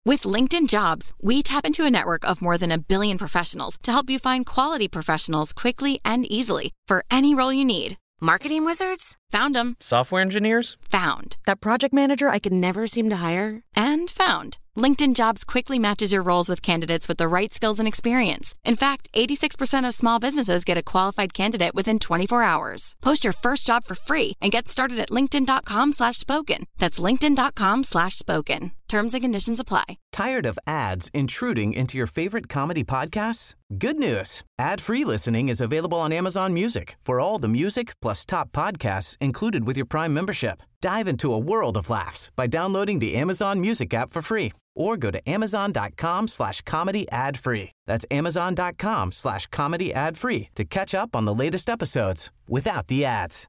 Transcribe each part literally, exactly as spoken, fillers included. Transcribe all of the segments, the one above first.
With LinkedIn Jobs, we tap into a network of more than a billion professionals to help you find quality professionals quickly and easily for any role you need. Marketing wizards? Found them. Software engineers? Found. That project manager I could never seem to hire? And found. LinkedIn Jobs quickly matches your roles with candidates with the right skills and experience. In fact, eighty-six percent of small businesses get a qualified candidate within twenty-four hours. Post your first job for free and get started at linkedin.com slash spoken. That's linkedin.com slash spoken. Terms and conditions apply. Tired of ads intruding into your favorite comedy podcasts? Good news. Ad-free listening is available on Amazon Music for all the music plus top podcasts included with your Prime membership. Dive into a world of laughs by downloading the Amazon Music app for free or go to amazon.com slash comedy ad free. That's amazon.com slash comedy ad free to catch up on the latest episodes without the ads.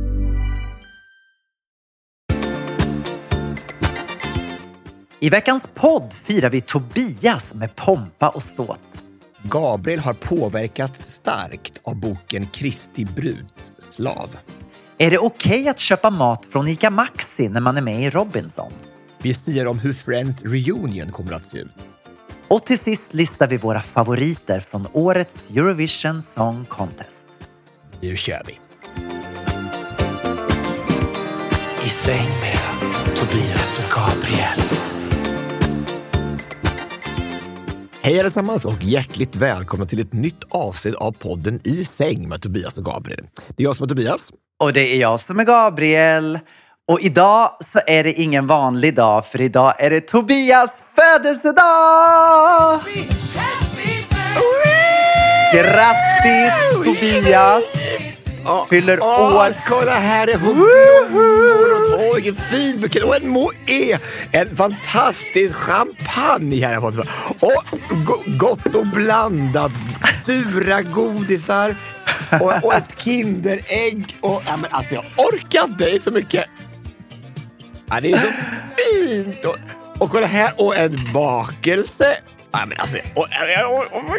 I veckans podd firar vi Tobias med pompa och ståt. Gabriel har påverkats starkt av boken Kristi bruds slav. Är det okej att köpa mat från Ica Maxi när man är med i Robinson? Vi säger om hur Friends Reunion kommer att se ut. Och till sist listar vi våra favoriter från årets Eurovision Song Contest. Nu kör vi. I säng med Tobias och Gabriel. Hej allesammans och hjärtligt välkomna till ett nytt avsnitt av podden I säng med Tobias och Gabriel. Det är jag som är Tobias. Och det är jag som är Gabriel. Och idag så är det ingen vanlig dag, för idag är det Tobias födelsedag! Grattis Tobias! Fyller oh, år. Kolla här är på blommor och en fin bukett och en moe. En fantastisk champagne här har fått. Och gott och blandat. Sura godisar. Och, och ett kinderägg. Och, ja, men alltså jag orkar inte. Det är så mycket. Ja, det är så fint. Och, och kolla här. Och en bakelse. Ja, men alltså. Och, och, och, och,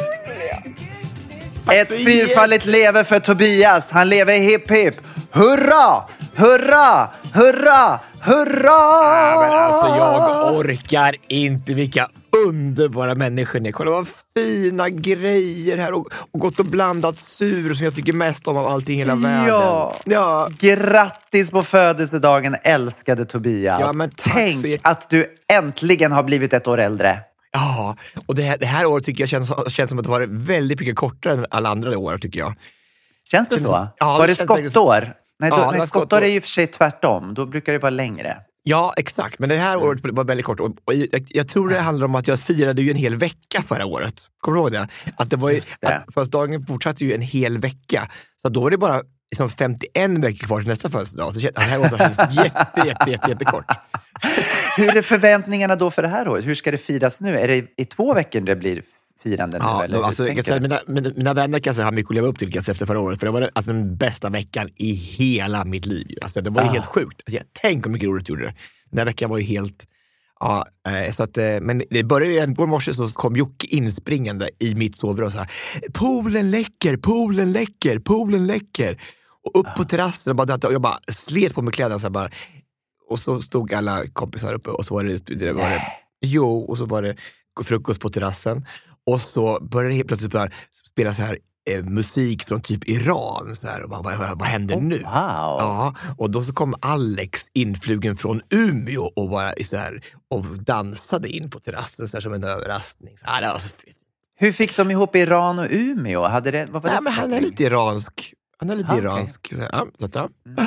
Ett fyrfaldigt lever för Tobias. Han lever hipp hipp. Hurra! Hurra! Hurra! Hurra! Ja, men alltså jag orkar inte. Vilka underbara människor ni. Kolla vad fina grejer här. Och, och gott och blandat sur som jag tycker mest om av allting i hela världen. Ja. Ja. Grattis på födelsedagen, älskade Tobias. Ja, men tack Tänk så jätt- att du äntligen har blivit ett år äldre. Ja, och det här, det här året tycker jag känns, känns som att det var väldigt mycket kortare än alla andra år tycker jag. Känns det Känns- så? ja, var det det känns skottår? Nej, då, Ja, det nej var skottår skottår. är ju för sig tvärtom. Då brukar det vara längre. Ja, exakt. Men det här året var väldigt kort. Och, och jag, jag tror det handlar om att jag firade ju en hel vecka förra året. Kommer du ihåg det? Att det var ju, Just det. att födelsedagen fortsatte ju en hel vecka. Så då är det bara liksom femtioen veckor kvar till nästa födelsedag. Så det här året var jätte, jätte, jätte, jätte kort. Hur är förväntningarna då för det här året? Hur ska det firas nu? Är det i två veckor det blir firande nu? Ja, eller hur alltså, jag tänker kan säga, du? mina, mina, mina vänner kan säga har mycket att leva upp till kan säga, efter förra året. För det var alltså, den bästa veckan i hela mitt liv. Alltså, det var ju Ah. helt sjukt. Alltså, tänk hur mycket roligt gjorde det. Den här veckan var ju helt... Ja, eh, så att, eh, men det började redan igår morse så kom Jocke inspringande i mitt sovrum och så här: poolen läcker, poolen läcker, poolen läcker. Och upp på terrassen och, bara, och jag bara slet på mig kläderna så här bara. Och så stod alla kompisar uppe och så var det, det var det jo, och så var det frukost på terrassen. Och så började det helt plötsligt bara spela så här eh, musik från typ Iran så här, och bara, vad, vad, vad händer Oh, nu? wow. Ja, och då så kom Alex influgen från Umeå och bara så här, och dansade in på terrassen så här, som en överraskning. Så, ja, det var så fint. Hur fick de ihop Iran och Umeå? Hade det, vad var det Nej, för men han är koppling? lite iransk. Han är lite Ah, okej. iransk. Så, ja, så att, ja.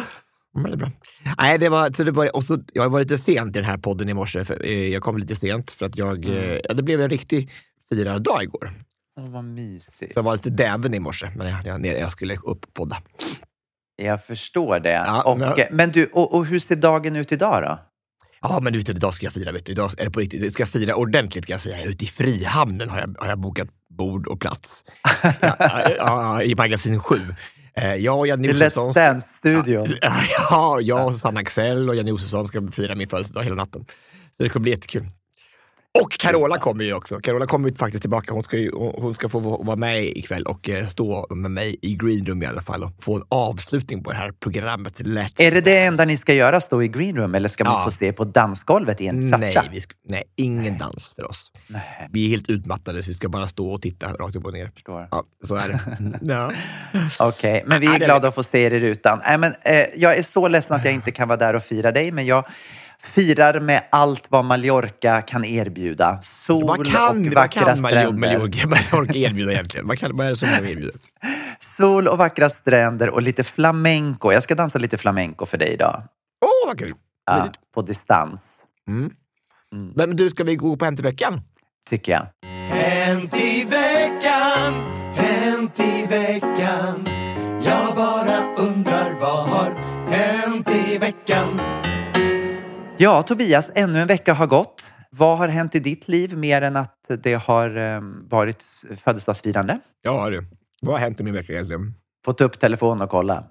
Mm, det är bra. Nej, det var, så det var, och så, jag var lite sent i den här podden i morse. För, eh, jag kom lite sent för att jag, Mm. eh, ja, det blev en riktig firardag igår. Åh, vad mysigt. Så jag var lite däven i morse, men jag, jag, jag skulle upp och podda. Jag förstår det. Ja, och, men- men du, och, och hur ser dagen ut idag då? Ja, men vet du, idag ska jag fira, vet du. Idag är det på riktigt. Jag ska fira ordentligt, kan jag säga. Ute i Frihamnen har jag, har jag bokat bord och plats. ja, ja, i magasin sju. Eh, jag och Janne I Let's Josefsson- Dance-studion. Ja, ja, jag och Sanna Axel och Janne Josefsson ska fira min födelsedag hela natten. Så det kommer bli jättekul. Och Carola kommer ju också. Carola kommer ju faktiskt tillbaka. Hon ska, ju, hon ska få vara med ikväll och stå med mig i Green Room i alla fall och få en avslutning på det här programmet. Lätt. Är det det enda ni ska göra, stå i Green Room, eller ska man ja. få se på dansgolvet i en nej, tratscha? vi ska, nej, ingen dans för oss. Nej. Vi är helt utmattade så vi ska bara stå och titta rakt upp och ner. Förstår. Ja, så är det. ja. Okej, okay, men vi är glada att få se er i rutan. Äh, men, eh, jag är så ledsen att jag inte kan vara där och fira dig, men jag firar med allt vad Mallorca kan erbjuda. Sol vad kan, och vackra kan stränder. Mallorca, Mallorca erbjuda egentligen? Vad, kan, vad är det som de erbjuder? Sol och vackra stränder och lite flamenco. Jag ska dansa lite flamenco för dig idag. Åh, oh, vad kul! Ja, på distans. Mm. Mm. Men du, ska vi gå på Hänt i veckan? Tycker jag. Hänt i veckan, hänt i veckan. Jag bara undrar vad har hänt i veckan? Ja, Tobias, ännu en vecka har gått. Vad har hänt i ditt liv mer än att det har um, varit födelsedagsfirande? Ja, det. Vad har hänt i min vecka egentligen? Fått upp telefon och kolla.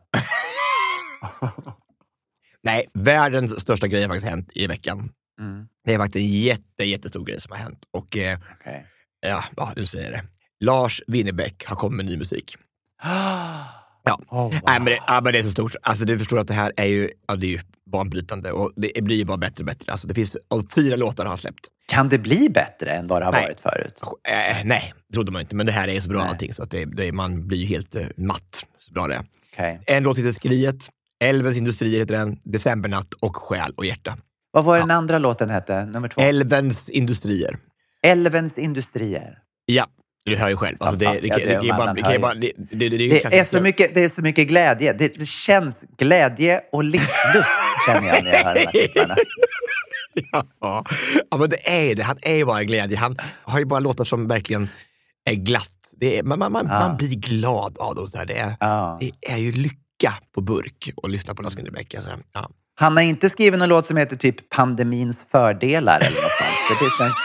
Nej, världens största grej har faktiskt hänt i veckan. Mm. Det är faktiskt en jätte, jättestor grej som har hänt. Och eh, okay. ja, ja, nu säger jag det. Lars Winnerbäck har kommit med ny musik. Ja, oh, wow. Nej, men, det, ja, men det är så stort. Alltså du förstår att det här är ju, ja, det är ju banbrytande och det blir ju bara bättre och bättre. Alltså det finns fyra låtar han släppt. Kan det bli bättre än vad det har nej. varit förut? Äh, nej, trodde man inte. Men det här är så bra nej. allting så att det, det, man blir ju helt uh, matt. Så bra det är. Okay. En låt heter Skriet, Älvens industrier heter den, Decembernatt och Själ och hjärta. Vad var ja. den andra låten hette? Nummer två? Älvens industrier. Älvens industrier. Ja. Du hör ju själv. Alltså det, det, det, det, det, bara, det, bara, det, det, det, det, är så mycket, det är så mycket glädje. Det känns glädje och livslust känner jag när jag hör de här titlarna. ja, ja, men det är det. Han är ju bara glädje. Han har ju bara låtar som verkligen är glatt. Det är, man, man, man, ja. man blir glad av dem. Så här. Det, är, ja. det är ju lycka på burk att lyssna på Lars Winnerbäck. Alltså. Ja. Han har inte skrivit någon låt som heter typ Pandemins fördelar eller något sånt. För det känns...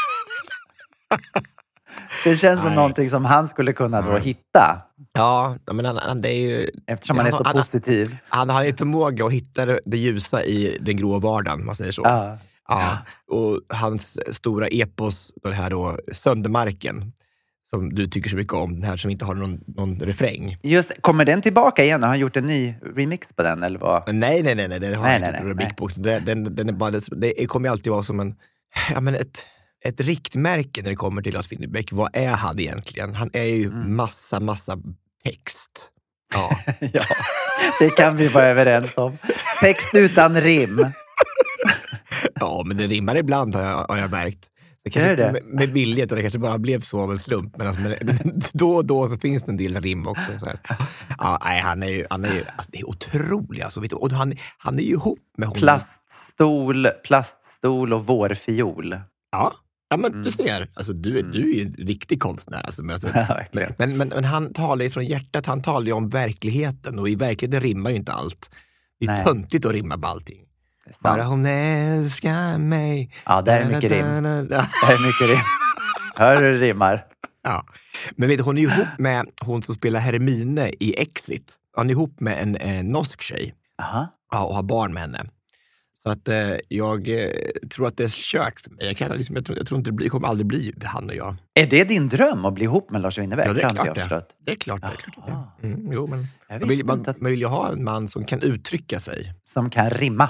Det känns som Nej. någonting som han skulle kunna då hitta. Ja, men han, han, det är ju... Eftersom han är så han, positiv. Han, han har ju förmåga att hitta det, det ljusa i den grå vardagen, man säger så. Ja. Ja. Och hans stora epos, det här då, Söndermarken, som du tycker så mycket om, den här som inte har någon, någon refräng. Just, kommer den tillbaka igen? Har han gjort en ny remix på den, eller vad? Nej, nej, nej, nej. Det har nej, han nej, inte nej, remix på. Den, den, den är bara, det kommer ju alltid vara som en... Ja, men ett... Ett riktmärke när det kommer till Lars Winnerbäck. Vad är han egentligen? Han är ju mm. massa, massa text. Ja. ja, det kan vi vara överens om. Text utan rim. ja, men det rimmar ibland har jag, har jag märkt. Det kanske inte med, med biljet och det kanske bara blev så av en slump. Men, alltså, men då och då så finns det en del rim också. Så här. Ja, nej, han är ju, han är ju alltså, det är otroligt. Alltså, vet du, och han, han är ju ihop med honom. Plaststol, plaststol och vårfiol. Ja. Ja, men mm. du ser, alltså, du, mm. du är ju en riktig konstnär. Alltså, men, alltså, ja, men, men, men, men han talar ju från hjärtat, han talar ju om verkligheten och i verkligheten rimmar ju inte allt. Det är Nej. töntigt att rimma på allting. Bara hon älskar mig. Ja, det är mycket rim. Det är mycket rim. Hör du rimmar? Ja, men vet du, hon är ju ihop med hon som spelar Hermine i Exit. Hon är ihop med en, en norsk tjej. Aha. Ja, och har barn med henne. Så att eh, jag eh, tror att det är kört för mig. Jag, kan, liksom, jag, tror, jag tror inte det, blir, det kommer aldrig bli han och jag. Är det din dröm att bli ihop med Lars Winnerbäck? Ja, det är klart jag det. Det är klart det. Är klart det. Mm, jo, men jag man, vill, man, att... man vill ju ha en man som kan uttrycka sig. Som kan rimma.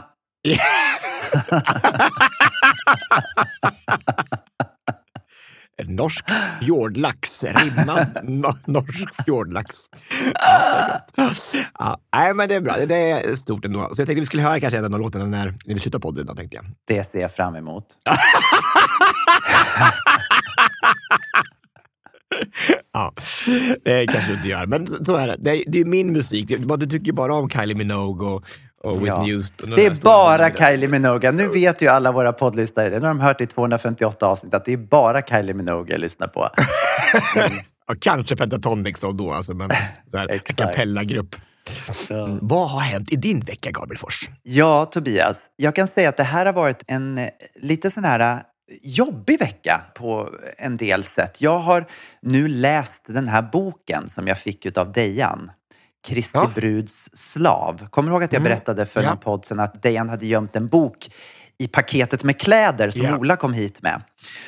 En norsk fjordlax. Rimmad no, norsk fjordlax. Ja, ja, nej, men det är bra. Det är stort ändå. Så jag tänkte att vi skulle höra kanske en av de låtarna när, när vi slutar podden. Då, tänkte jag. Det ser jag fram emot. Ja, det kanske du inte gör. Men så är det. Det är, det är min musik. Du tycker bara om Kylie Minogue och och Whitney ja. Houston. Och det är bara Kylie Minogue. Nu vet ju alla våra poddlyssnare, nu har de hört i tvåhundrafemtioåtta avsnitt att det är bara Kylie Minogue jag lyssnar på. Mm. Ja, kanske Pentatonix då, då alltså, men så här, a cappella-grupp. Ja. Mm. Vad har hänt i din vecka, Gabriel Fors? Ja, Tobias. Jag kan säga att det här har varit en lite sån här jobbig vecka på en del sätt. Jag har nu läst den här boken som jag fick av Dejan. Kristi ja. Bruds slav. Kommer du ihåg att jag berättade för mm. ja. någon podd sen att Dejan hade gömt en bok i paketet med kläder som Ja. Ola kom hit med.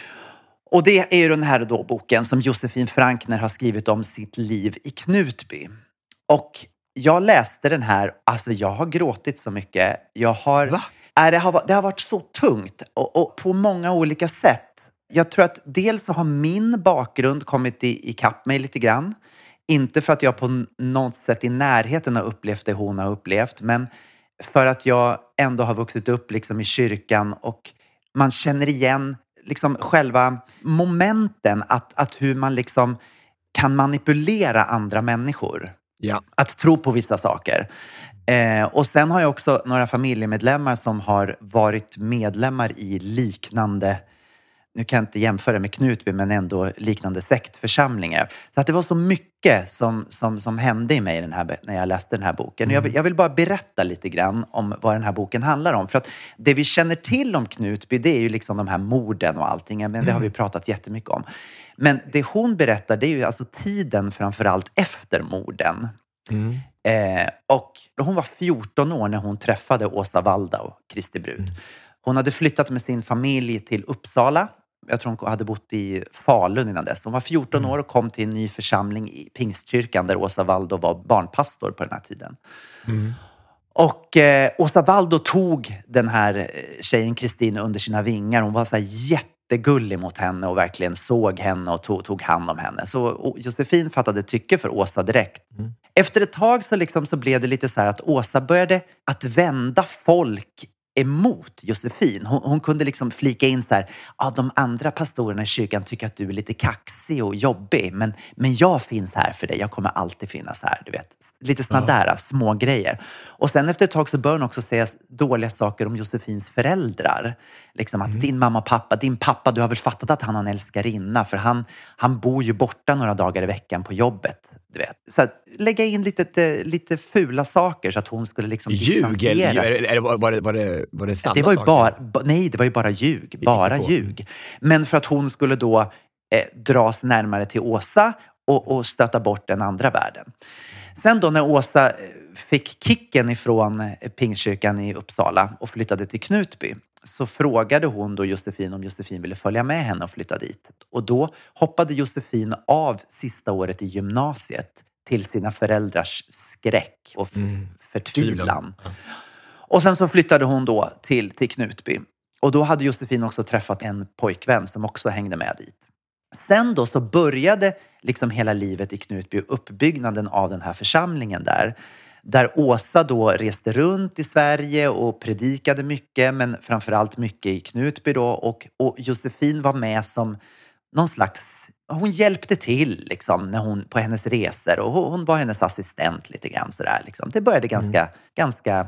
Och det är ju den här då boken som Josefin Frankner har skrivit om sitt liv i Knutby. Och jag läste den här, alltså jag har gråtit så mycket. Jag har, Va? äh, det, har, det har varit så tungt och, och på många olika sätt. Jag tror att dels så har min bakgrund kommit i, i kapp mig lite grann. Inte för att jag på något sätt i närheten har upplevt det hon har upplevt, men för att jag ändå har vuxit upp liksom i kyrkan och man känner igen liksom själva momenten att, att hur man liksom kan manipulera andra människor. Ja. Att tro på vissa saker. Eh, och sen har jag också några familjemedlemmar som har varit medlemmar i liknande, nu kan jag inte jämföra med Knutby, men ändå liknande sektförsamlingar. Så att det var så mycket som, som, som hände i mig den här, när jag läste den här boken. Mm. Jag, vill, jag vill bara berätta lite grann om vad den här boken handlar om. För att det vi känner till om Knutby, det är ju liksom de här morden och allting. Men mm. det har vi pratat jättemycket om. Men det hon berättar, det är ju alltså tiden framförallt efter morden. Mm. Eh, och hon var fjorton år när hon träffade Åsa Waldau, Kristi brud. Mm. Hon hade flyttat med sin familj till Uppsala. Jag tror hon hade bott i Falun innan dess. Hon var fjorton mm. år och kom till en ny församling i Pingstkyrkan där Åsa Waldau var barnpastor på den här tiden. Mm. Och eh, Åsa Waldau tog den här tjejen Kristin under sina vingar. Hon var så här jättegullig mot henne och verkligen såg henne och tog, tog hand om henne. Så Josefin fattade tycke för Åsa direkt. Mm. Efter ett tag så, liksom, så blev det lite så här att Åsa började att vända folk emot Josefin. Hon, hon kunde liksom flika in så här, ja, de andra pastorerna i kyrkan tycker att du är lite kaxig och jobbig, men, men jag finns här för dig. Jag kommer alltid finnas här, du vet. Lite såna ja. där små grejer. Och sen efter ett tag så bör hon också säga dåliga saker om Josefins föräldrar. Liksom att mm. din mamma och pappa, din pappa, du har väl fattat att han har en älskarinna, för han, han bor ju borta några dagar i veckan på jobbet, du vet. Så att lägga in lite, lite fula saker så att hon skulle liksom distansieras. Ljug? Eller var det, var det, var det sanna det var ju saker? bara, nej, det var ju bara ljug. Bara ljug. Men för att hon skulle då eh, dras närmare till Åsa och, och stöta bort den andra världen. Sen då när Åsa fick kicken ifrån Pingstkyrkan i Uppsala och flyttade till Knutby, så frågade hon då Josefin om Josefin ville följa med henne och flytta dit. Och då hoppade Josefin av sista året i gymnasiet till sina föräldrars skräck och mm. förtvivlan. Ja. Och sen så flyttade hon då till, till Knutby. Och då hade Josefin också träffat en pojkvän som också hängde med dit. Sen då så började liksom hela livet i Knutby, uppbyggnaden av den här församlingen där. Där Åsa då reste runt i Sverige och predikade mycket, men framförallt mycket i Knutby då. Och, och Josefin var med som någon slags, hon hjälpte till liksom när hon, på hennes resor. Och hon, hon var hennes assistent lite grann sådär liksom. Det började ganska, mm. ganska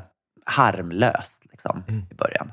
harmlöst liksom mm. i början.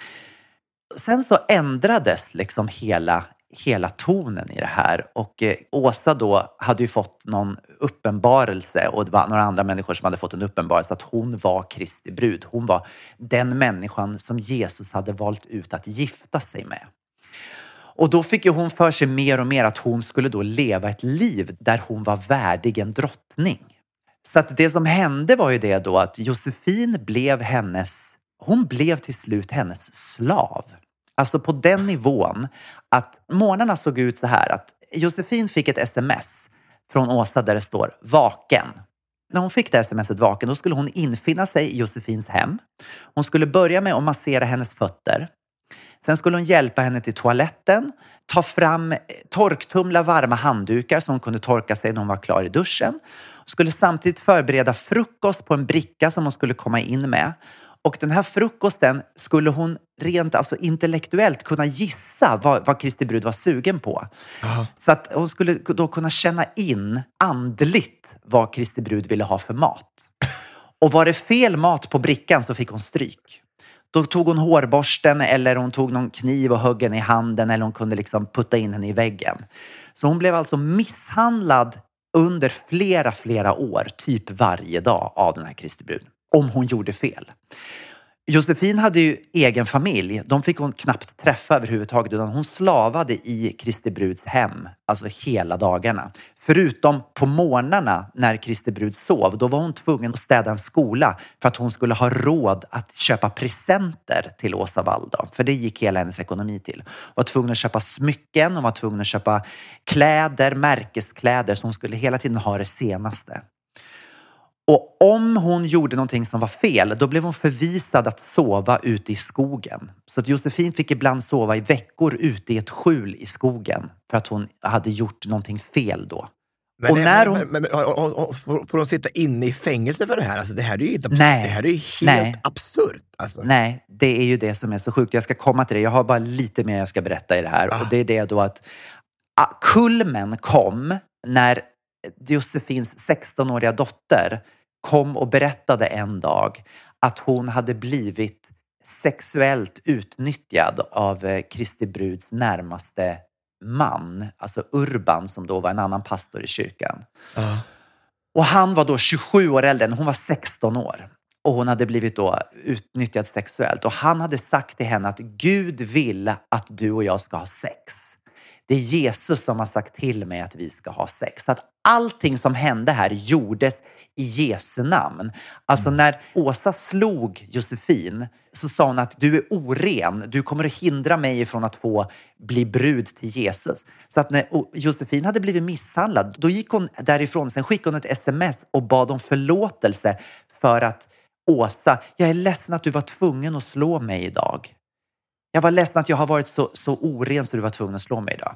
Sen så ändrades liksom hela hela tonen i det här. Och eh, Åsa då hade ju fått någon uppenbarelse, och det var några andra människor som hade fått en uppenbarelse att hon var Kristi brud. Hon var den människan som Jesus hade valt ut att gifta sig med. Och då fick ju hon för sig mer och mer att hon skulle då leva ett liv där hon var värdig en drottning. Så att det som hände var ju det då att Josefin blev hennes, hon blev till slut hennes slav. Alltså på den nivån att månaderna såg ut så här att Josefin fick ett sms från Åsa där det står vaken. När hon fick det smset vaken, då skulle hon infinna sig i Josefins hem. Hon skulle börja med att massera hennes fötter. Sen skulle hon hjälpa henne till toaletten, ta fram torktumla varma handdukar som hon kunde torka sig när hon var klar i duschen. Hon skulle samtidigt förbereda frukost på en bricka som hon skulle komma in med. Och den här frukosten skulle hon rent alltså intellektuellt kunna gissa vad, vad Kristi brud var sugen på. Aha. Så att hon skulle då kunna känna in andligt vad Kristi brud ville ha för mat. Och var det fel mat på brickan så fick hon stryk. Då tog hon hårborsten eller hon tog någon kniv och högg henne i handen, eller hon kunde liksom putta in henne i väggen. Så hon blev alltså misshandlad under flera, flera år, typ varje dag av den här Kristi brud. Om hon gjorde fel. Josefin hade ju egen familj. De fick hon knappt träffa överhuvudtaget, utan hon slavade i Kristi bruds hem, alltså hela dagarna. Förutom på morgnarna när Kristi brud sov, då var hon tvungen att städa en skola för att hon skulle ha råd att köpa presenter till Åsa Wall då. För det gick hela hennes ekonomi till. Hon var tvungen att köpa smycken, hon var tvungen att köpa kläder, märkeskläder, så hon skulle hela tiden ha det senaste. Och om hon gjorde någonting som var fel, då blev hon förvisad att sova ute i skogen. Så att Josefin fick ibland sova i veckor ute i ett skjul i skogen för att hon hade gjort någonting fel då. Men, och det, när men, hon... men, men och, och, får, får hon sitta inne i fängelse för det här? Alltså, det här är ju helt absurt. Nej. Det här är ju helt Nej. absurt. Alltså. Nej, det är ju det som är så sjukt. Jag ska komma till det. Jag har bara lite mer jag ska berätta i det här. Ah. Och det är det då att ah, kulmen kom när Josefins sextonåriga dotter kom och berättade en dag att hon hade blivit sexuellt utnyttjad av Kristi bruds närmaste man, alltså Urban, som då var en annan pastor i kyrkan. Uh. Och han var då tjugosju år äldre än hon var sexton år. Och hon hade blivit då utnyttjad sexuellt. Och han hade sagt till henne att Gud vill att du och jag ska ha sex. Det är Jesus som har sagt till mig att vi ska ha sex. Så att allting som hände här gjordes i Jesu namn. Alltså mm. när Åsa slog Josefin så sa hon att du är oren. Du kommer att hindra mig från att få bli brud till Jesus. Så att när Josefin hade blivit misshandlad, då gick hon därifrån. Sen skickade hon ett sms och bad om förlåtelse för att Åsa, jag är ledsen att du var tvungen att slå mig idag. Jag var ledsen att jag har varit så, så oren så du var tvungen att slå mig idag.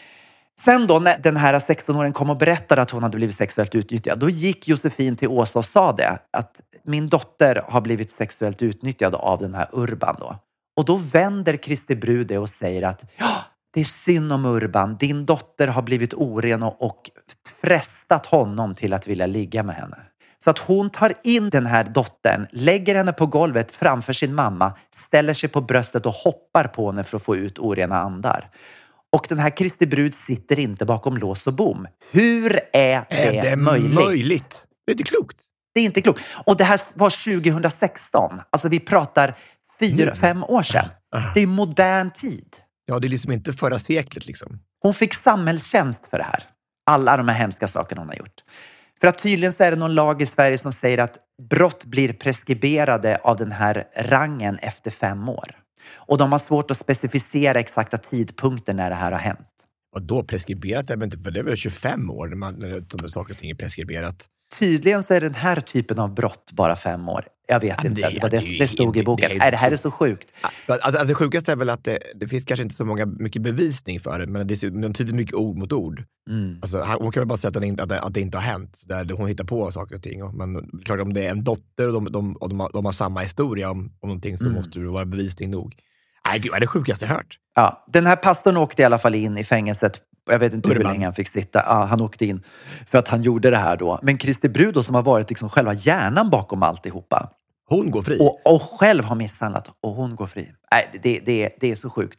Sen då när den här sexton-åringen kom och berättade att hon hade blivit sexuellt utnyttjad, då gick Josefin till Åsa och sa det. Att min dotter har blivit sexuellt utnyttjad av den här Urban då. Och då vänder Kristi brud det och säger att ja, det är synd om Urban. Din dotter har blivit oren och, och frestat honom till att vilja ligga med henne. Så att hon tar in den här dottern, lägger henne på golvet framför sin mamma, ställer sig på bröstet och hoppar på henne för att få ut orena andar. Och den här Kristi brud sitter inte bakom lås och bom. Hur är det, är det möjligt? möjligt? Det är inte klokt. Det är inte klokt. Och det här var tjugohundrasexton. Alltså vi pratar fyra, fem år sedan. Det är modern tid. Ja, det är liksom inte förra seklet liksom. Hon fick samhällstjänst för det här. Alla de här hemska sakerna hon har gjort. För att tydligen så är det någon lag i Sverige som säger att brott blir preskriberade av den här rangen efter fem år. Och de har svårt att specificera exakta tidpunkter när det här har hänt. Och då preskriberat? Det är inte, för det är väl tjugofem år när, man, när saker och ting är preskriberat. Tydligen så är den här typen av brott bara fem år. Jag vet ja, inte. Det, det, var det, det, det stod i boken. Det, Nej, det här är så sjukt. Alltså, alltså, det sjukaste är väl att det, det finns kanske inte så många, mycket bevisning för det. Men det är tydligt mycket ord mot ord. Mm. Alltså, hon kan väl bara säga att, den inte, att, det, att det inte har hänt. Där hon hittar på saker och ting. Men klart, om det är en dotter och de, de, och de, har, de har samma historia om, om någonting så mm. måste det vara bevisning nog. Nej, gud, är det sjukaste jag hört. Ja, den här pastorn åkte i alla fall in i fängelset. Jag vet inte Urban. hur länge han fick sitta. Ja, han åkte in för att han gjorde det här då. Men Kristi brud då, som har varit liksom själva hjärnan bakom alltihopa. Hon går fri. Och, och själv har misshandlat. Och hon går fri. Nej, det, det, det är så sjukt.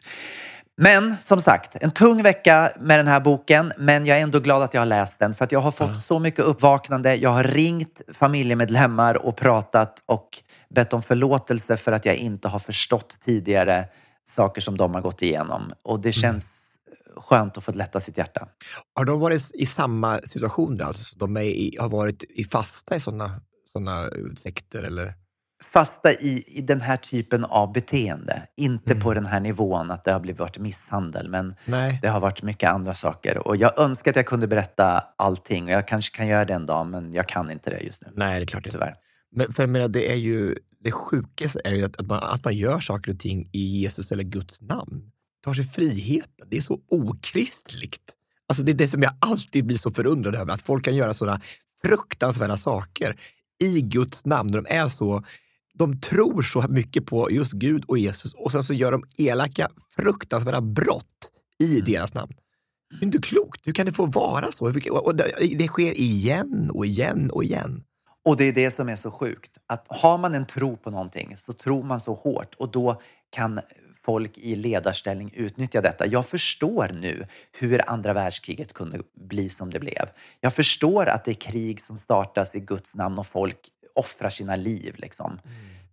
Men som sagt, en tung vecka med den här boken. Men jag är ändå glad att jag har läst den. För att jag har fått uh. så mycket uppvaknande. Jag har ringt familjemedlemmar och pratat och bett om förlåtelse för att jag inte har förstått tidigare saker som de har gått igenom. Och det känns mm. skönt att få lätta sitt hjärta. Har de varit i samma situation? Alltså de är i, har varit i fasta i sådana såna sekter? Eller? Fasta i, i den här typen av beteende. Inte mm. på den här nivån att det har blivit varit misshandel. Men Nej. det har varit mycket andra saker. Och jag önskar att jag kunde berätta allting. Och jag kanske kan göra det en dag, men jag kan inte det just nu. Nej, det är klart tyvärr. Men för jag menar, det är ju det sjukaste är ju att, att, man, att man gör saker och ting i Jesus eller Guds namn. Tar sig friheten. Det är så okristligt. Alltså det är det som jag alltid blir så förundrad över. Att folk kan göra sådana fruktansvärda saker i Guds namn. När de är så, de tror så mycket på just Gud och Jesus. Och sen så gör de elaka, fruktansvärda brott i mm. deras namn. Det är inte klokt. Hur kan det få vara så? Och det, det sker igen och igen och igen. Och det är det som är så sjukt. Att har man en tro på någonting så tror man så hårt. Och då kan folk i ledarställning utnyttja detta. Jag förstår nu hur andra världskriget kunde bli som det blev. Jag förstår att det är krig som startas i Guds namn och folk offrar sina liv. Liksom. Mm.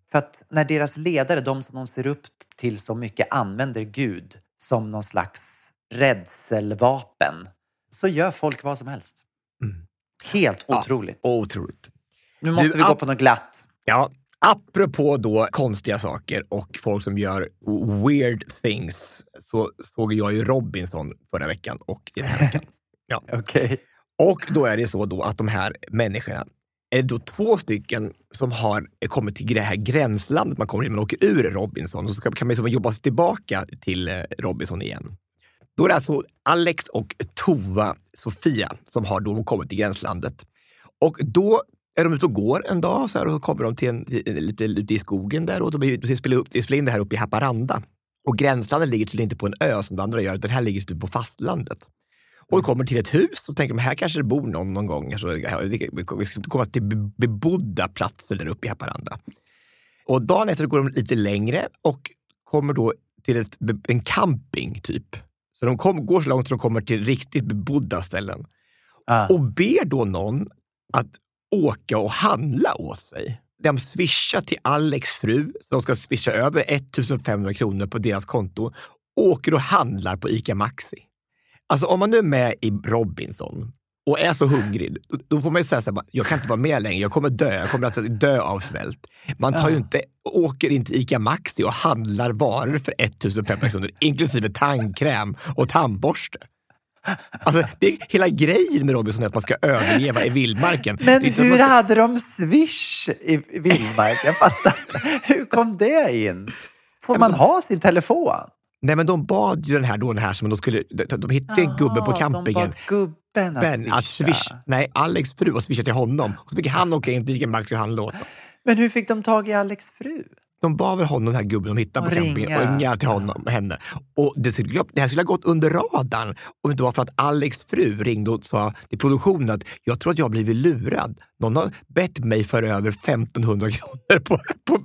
För att när deras ledare, de som de ser upp till så mycket, använder Gud som någon slags rädselvapen, så gör folk vad som helst. Mm. Helt otroligt. Ja, otroligt. Nu måste du, vi gå på något glatt. Ja, apropå då konstiga saker och folk som gör weird things, så såg jag ju Robinson förra veckan och i den här veckan. Ja. Okej. Okay. Och då är det så då att de här människorna är då två stycken som har kommit till det här gränslandet. Man kommer in och åker ur Robinson och så kan man liksom jobba sig tillbaka till Robinson igen. Då är det alltså Alex och Tova Sofia som har då kommit till gränslandet. Och då är de ute och går en dag så här, och så kommer de till en, lite ute i skogen där och de spelar, upp, de spelar in det här uppe i Haparanda. Och gränslandet ligger tydligen inte på en ö som de andra gör, det här ligger typ på fastlandet. Och de kommer till ett hus och tänker att här kanske det bor någon någon gång. Alltså, vi ska komma till bebodda platser där uppe i Haparanda. Och dagen efter går de lite längre och kommer då till ett, en camping typ. Så de kom, går så långt så de kommer till riktigt bebodda ställen. Ah. Och ber då någon att åka och handla åt sig. De swishar till Alex fru, så de ska swisha över ettusenfemhundra kronor på deras konto. Åker och handlar på ICA Maxi. Alltså om man nu är med i Robinson och är så hungrig, då får man ju säga så här, jag kan inte vara med längre, jag kommer dö, jag kommer alltså dö av svält. Man tar ju inte, åker inte ICA Maxi och handlar varor för ettusenfemhundra kronor, inklusive tandkräm och tandborste. Alltså, det är hela grejen med Robinson att man ska överleva i vildmarken. Men hur ska... hade de swish i vildmarken? Jag fattar. Hur kom det in? Får man ha sin telefon? Nej, men de bad ju den här då den här som de skulle de, de hittade en gubbe på campingen. De bad gubben att ben, swisha. Att swish, nej, Alex fru och swisha till honom. Och så fick han åka in till ICA Maxi och handla åt dem. Men hur fick de tag i Alex fru? De bad väl honom, den här gubben de hittade och på ringa. campingen och ringa till honom och henne. Och det, skulle, det här skulle ha gått under radarn om det inte var för att Alex fru ringde och sa till produktionen att jag tror att jag har blivit lurad. Någon har bett mig för över femtonhundra kronor på, på,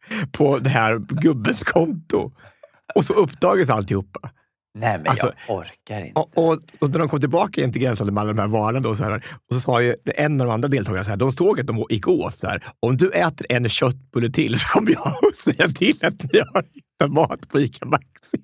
på det här gubbens konto. Och så uppdagas alltihopa. Nej, men alltså, jag orkar inte. Och, och, och när de kom tillbaka in till gränsen med alla de här varorna då, så här, och så sa ju en av de andra deltagarna så här, de såg att de gick åt så här, om du äter en köttbulle till så kommer jag att säga till att ni har hittat mat på ICA Maxi.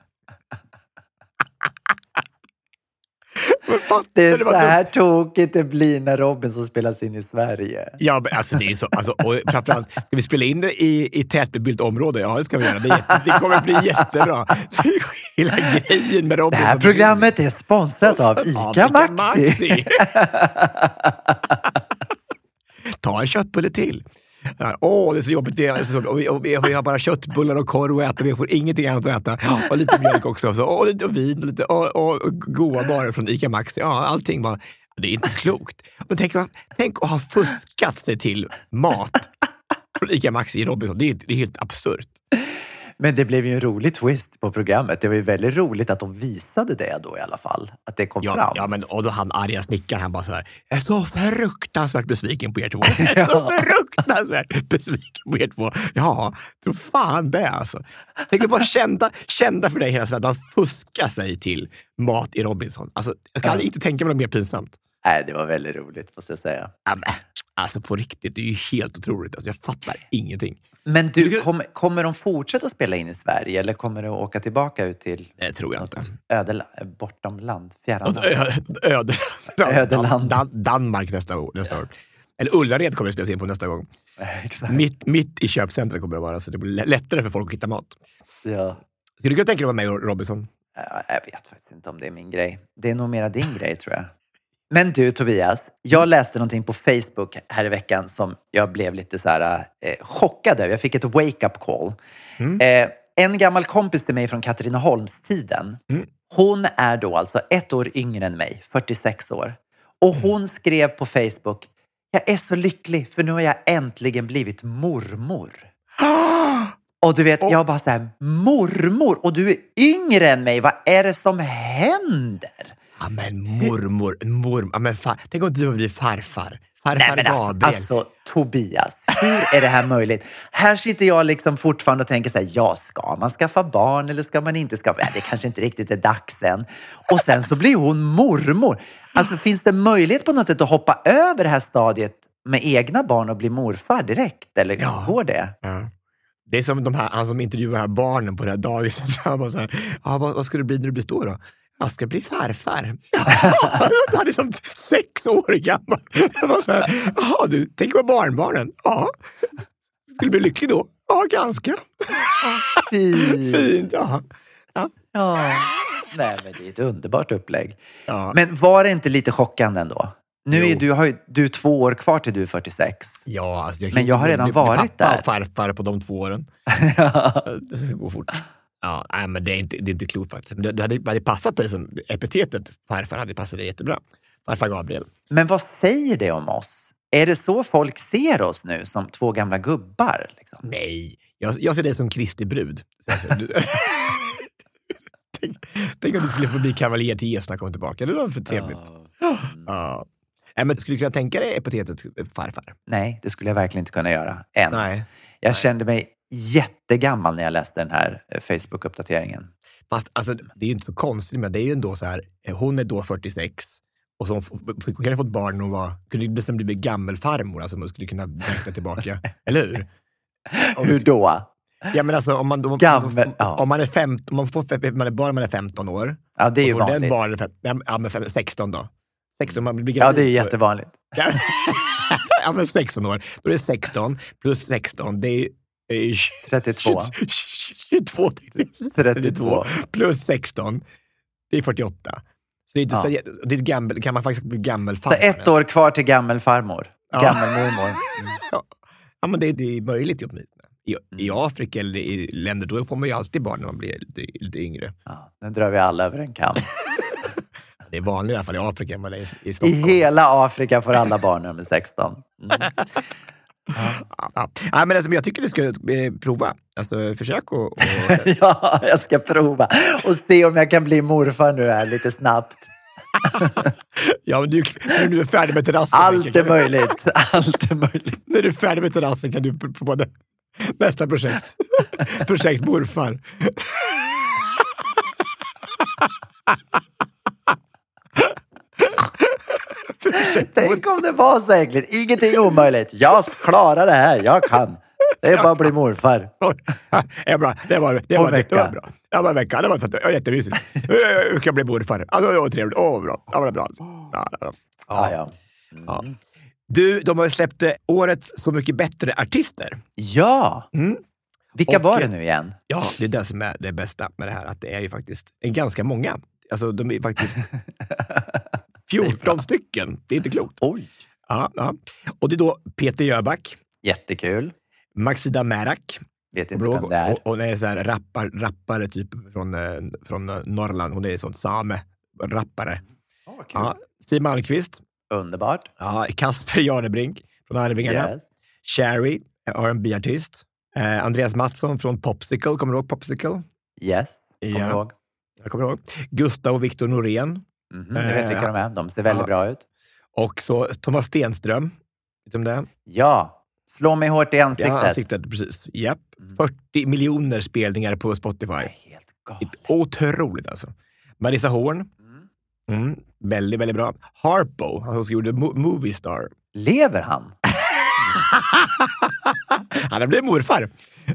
Det är så här tokigt det blir när Robinson spelas in i Sverige. Ja, men alltså det är så. Alltså, och framförallt, ska vi spela in det i, i tätbebyggt område? Ja, det ska vi göra. Det, jätte, det kommer bli jättebra. Hela grejen med Robinson. Det här programmet är sponsrat av ICA Maxi. Maxi. Ta en köttbulle till. Åh, oh, det är så jobbigt. Det är så, och vi, och vi har bara köttbullar och korv att äta. Vi får ingenting annat att äta. Och lite mjölk också. Och, så, och lite och vin och lite och, och, och goda varor från ICA Maxi. Ja, allting bara... Det är inte klokt. Men tänk, tänk att ha fuskat sig till mat från ICA Maxi i Robinson. Det är, det är helt absurt. Men det blev ju en rolig twist på programmet. Det var ju väldigt roligt att de visade det då i alla fall. Att det kom ja, fram. Ja, men och då han arga snickaren, han bara så här, jag är så fruktansvärt besviken på er två. Jag är så fruktansvärt besviken på er två. Ja, tror fan det alltså. Tänk bara kända, kända för dig hela Sverige. De fuskar sig till mat i Robinson. Alltså, jag kan ja. inte tänka mig något mer pinsamt. Nej, det var väldigt roligt, måste jag säga. Ja, men, alltså på riktigt, det är ju helt otroligt. Alltså, jag fattar ingenting. Men du, kom, kommer de fortsätta spela in i Sverige eller kommer de åka tillbaka ut till det tror jag inte. Öde, bortom land, fjärran land? Öde, Ödeland. Dan, Danmark nästa år. Nästa år. Eller Ullared kommer att spelas in på nästa gång. Exakt. Mitt, mitt i köpcentret kommer det vara, så det blir lättare för folk att hitta mat. Ja. Ska du kunna tänka dig att vara med i Robinson? Jag vet faktiskt inte om det är min grej. Det är nog mera din grej, tror jag. Men du, Tobias, jag läste någonting på Facebook här i veckan som jag blev lite så här eh, chockad över. Jag fick ett wake-up call. Mm. Eh, en gammal kompis till mig från Katrineholmstiden. Mm. Hon är då alltså ett år yngre än mig, fyrtiosex år. Och hon mm. skrev på Facebook, jag är så lycklig för nu har jag äntligen blivit mormor. Och du vet, oh. jag bara så här, mormor, och du är yngre än mig, vad är det som händer? Ja, men mormor, mormor, ja, men fa- tänk om du blir farfar. Farfar Nej, men alltså, Gabriel. alltså, Tobias, hur är det här möjligt? Här sitter jag liksom fortfarande och tänker så här, ja, ska man skaffa barn eller ska man inte skaffa? Ja, det kanske inte riktigt är dags än. Och sen så blir hon mormor. Alltså, finns det möjlighet på något sätt att hoppa över det här stadiet med egna barn och bli morfar direkt? Eller ja. går det? Ja. Det är som de här, han som intervjuar här barnen på det här dagiset. Han bara så här, ah, vad, vad ska du bli när du blir stor då? Jag ska bli farfar. Han är som sex år gammal. Jag var så här, jaha, du tänker på barnbarnen? Ja. Skulle bli lycklig då? Ja, ganska. Fint. Fint, ja. Ja. Ja. Nej, men det är ett underbart upplägg. Ja. Men var det inte lite chockande ändå? Nu Jo. är du, har ju, du är två år kvar till du är fyrtiosex. Ja, alltså jag Men jag har redan med, varit med pappa där. och farfar på de två åren. Det går fort. Ja, nej, men det är inte, det är inte klokt faktiskt. Det, det hade, hade passat dig som epitetet farfar hade passat dig jättebra. Farfar Gabriel. Men vad säger det om oss? Är det så folk ser oss nu, som två gamla gubbar? Liksom? Nej, jag, jag ser dig som Kristi brud. Alltså, du, tänk, tänk om du skulle få bli kavaljer till Jesus när han kommer tillbaka. Det var för trevligt. Ja. Ja. Nej, men skulle du kunna tänka dig epitetet farfar? Nej, det skulle jag verkligen inte kunna göra än. Nej. Jag Nej. kände mig jättegammal när jag läste den här Facebook-uppdateringen. Fast alltså, det är ju inte så konstigt, men det är ju ändå så här, hon är då fyrtiosex och så hon kunde ha fått barn när hon var, kunde bestämt bli gammelfarmor, alltså man skulle kunna räkna tillbaka, eller hur? Om Hur då? Ja, men alltså om man, om, Gammel, om, ja. om man är femton, om man får man är barn när man är femton år. Ja, det är ju och den vanligt. barnen är fem, ja, men fem, sexton då. sexton, man blir Ja, gravid. det är jättevanligt. Ja, ja, men sexton år. Då är det sexton plus sexton, det är eh, trettiotvå. tjugotvå. trettiotvå. Plus sexton, det är fyrtioåtta. Så det är inte Ja. så, det är gammel, kan man faktiskt bli Så gammelfarmor. ett år kvar till gammelfarmor. Ja. Gammelmormor. Mm. Ja, ja, men det, det är möjligt åtminstone. I, I Afrika eller i länder, då får man ju alltid barn när man blir lite, lite yngre. Ja, nu drar vi alla över en kam. Det är vanligare i alla fall i Afrika än vad det är i, i I Stockholm. hela Afrika får alla barn nummer sexton. Mm. Ja, ja. Ja, men alltså, jag tycker du ska eh, prova. Alltså, försök och... och... Ja, jag ska prova och se om jag kan bli morfar nu här lite snabbt. Ja, men du, när du är färdig med terrassen... Allt är kan du- möjligt. Allt är möjligt. När du är färdig med terrassen kan du prova det. Nästa projekt. Projekt morfar. Tänk om det var så enkelt. Ingenting är omöjligt. Jag klarar det här. Jag kan. Det är bara att bli morfar. Ja, bra. Det var, det På var, det vecka. var bra. Det var en vecka. Det var, det var jättemysigt. Hur kan jag bli morfar? Alltså, det var trevligt. Åh, bra. Ja, det var bra. Ja, ja. Ja, ja. Mm. Ja. Du, de har släppt eh, årets Så mycket bättre artister. Ja. Mm. Vilka Och, var det eh, nu igen? Ja, det är det som är det bästa med det här. Att det är ju faktiskt en ganska många. Alltså, de är faktiskt fjorton stycken. Det är inte klokt. Oj. Ja, ja. Och det är då Peter Jöback, Jättekul. Maxida Märak. Vet inte vem det är. Och, och hon är så här rappar, rappare typ från, eh, från eh, Norrland. Hon är sån same-rappare. Åh, kul. Ja. Siw Malmkvist. Underbart. Ja, Kasper Janebrink från Arvingarna. Yes. Cherry, R and B-artist. Eh, Andreas Mattsson från Popsicle. Kommer du ihåg Popsicle? Yes. Kommer Ja. ihåg. Jag kommer ihåg. Gustav och Viktor Norén. Mhm, jag vet vilka Eh, de är. De ser väldigt ja. bra ut. Och så Thomas Stenström. Vet du om det? Ja. Slå mig hårt i ansiktet. Ja, ansiktet, precis. Japp. Mm. fyrtio miljoner spelningar på Spotify. Det är helt galet. Otroligt alltså. Marissa Horn. Mm. Mm, väldigt, väldigt bra. Harpo, han som gjorde Mo- Movie Star. Lever han? Han har blivit morfar.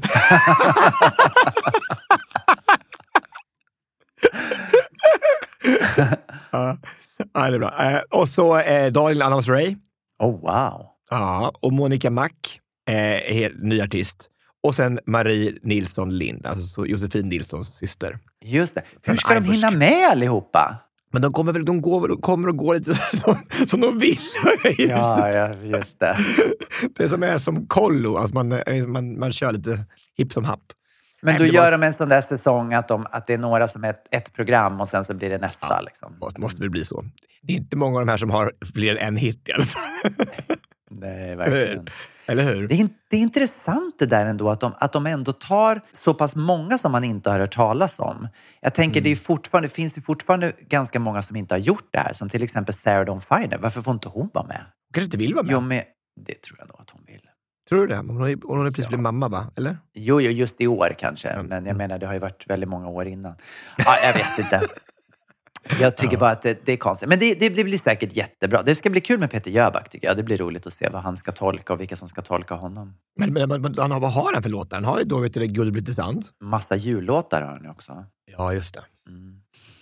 Ja, ja, det är bra. Eh, och så eh, Daniel Adams-Ray. Oh, wow. Ja, och Monica Mac, eh, helt ny artist. Och sen Marie Nilsson Lind, alltså så Josefin Nilssons syster. Just det. Hur Från ska de Irish. hinna med allihopa? Men de kommer väl, de går, väl- kommer och går lite som, som de vill i huset. Ja, ja, just det. Det som är som kollo, alltså man, man, man kör lite hipp som happ. Men Nej, då men det gör var- de en sån där säsong att, de, att det är några som är ett, ett program och sen så blir det nästa. Ja. Liksom. Måste, måste väl bli så. Det är inte många av de här som har fler än en hit i alla fall. Nej, verkligen. Eller hur? Det är, in- det är intressant det där ändå, att de, att de ändå tar så pass många som man inte har hört talas om. Jag tänker, det, är fortfarande, det finns ju fortfarande ganska många som inte har gjort det här, som till exempel Sarah Dawn Finer. Varför får inte hon vara med? Hon kanske inte vill vara med. Jo, men det tror jag nog att hon vill. Tror du det? Hon har ju- hon har ju precis blivit mamma, va? Eller? Jo, jo, just i år kanske. Mm. Men jag menar, det har ju varit väldigt många år innan. Ja, jag vet inte. Jag tycker Ja. bara att det, det är konstigt. Men det, det, det blir säkert jättebra. Det ska bli kul med Peter Jöback tycker jag. Det blir roligt att se vad han ska tolka och vilka som ska tolka honom. Men, men, men han har, vad har han för låtar? Han har ju då, vet du, Guld blir till sand. Massa jullåtar har han ju också. Ja, just det. Mm.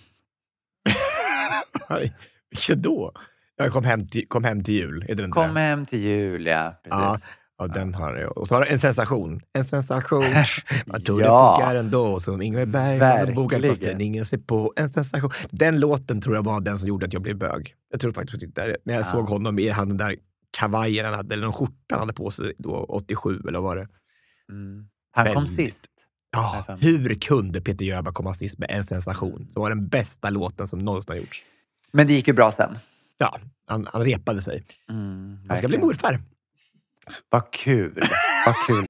Vilken då? Jag kom hem till, kom hem till jul. Är det den Kom där? hem till jul, ja. Precis. Ja, ja, den har jag. Och så har du en sensation. En sensation. Man tog Ja. det på ändå som Ingvar Bergman och bokade Verkligen. posten. Ingen ser på. En sensation. Den låten tror jag var den som gjorde att jag blev bög. Jag tror faktiskt att när jag Ja. såg honom i han den där kavajen han hade, eller någon skjorta han hade på sig då, åttiosju eller vad var det? Mm. Han kom Väldigt. sist. Ja, hur kunde Peter Jöback komma sist med En sensation? Det var den bästa låten som någonsin har gjorts. Men det gick ju bra sen. Ja, han, han repade sig. Mm, Han ska bli verkligen. morfar. Vad kul. Vad kul.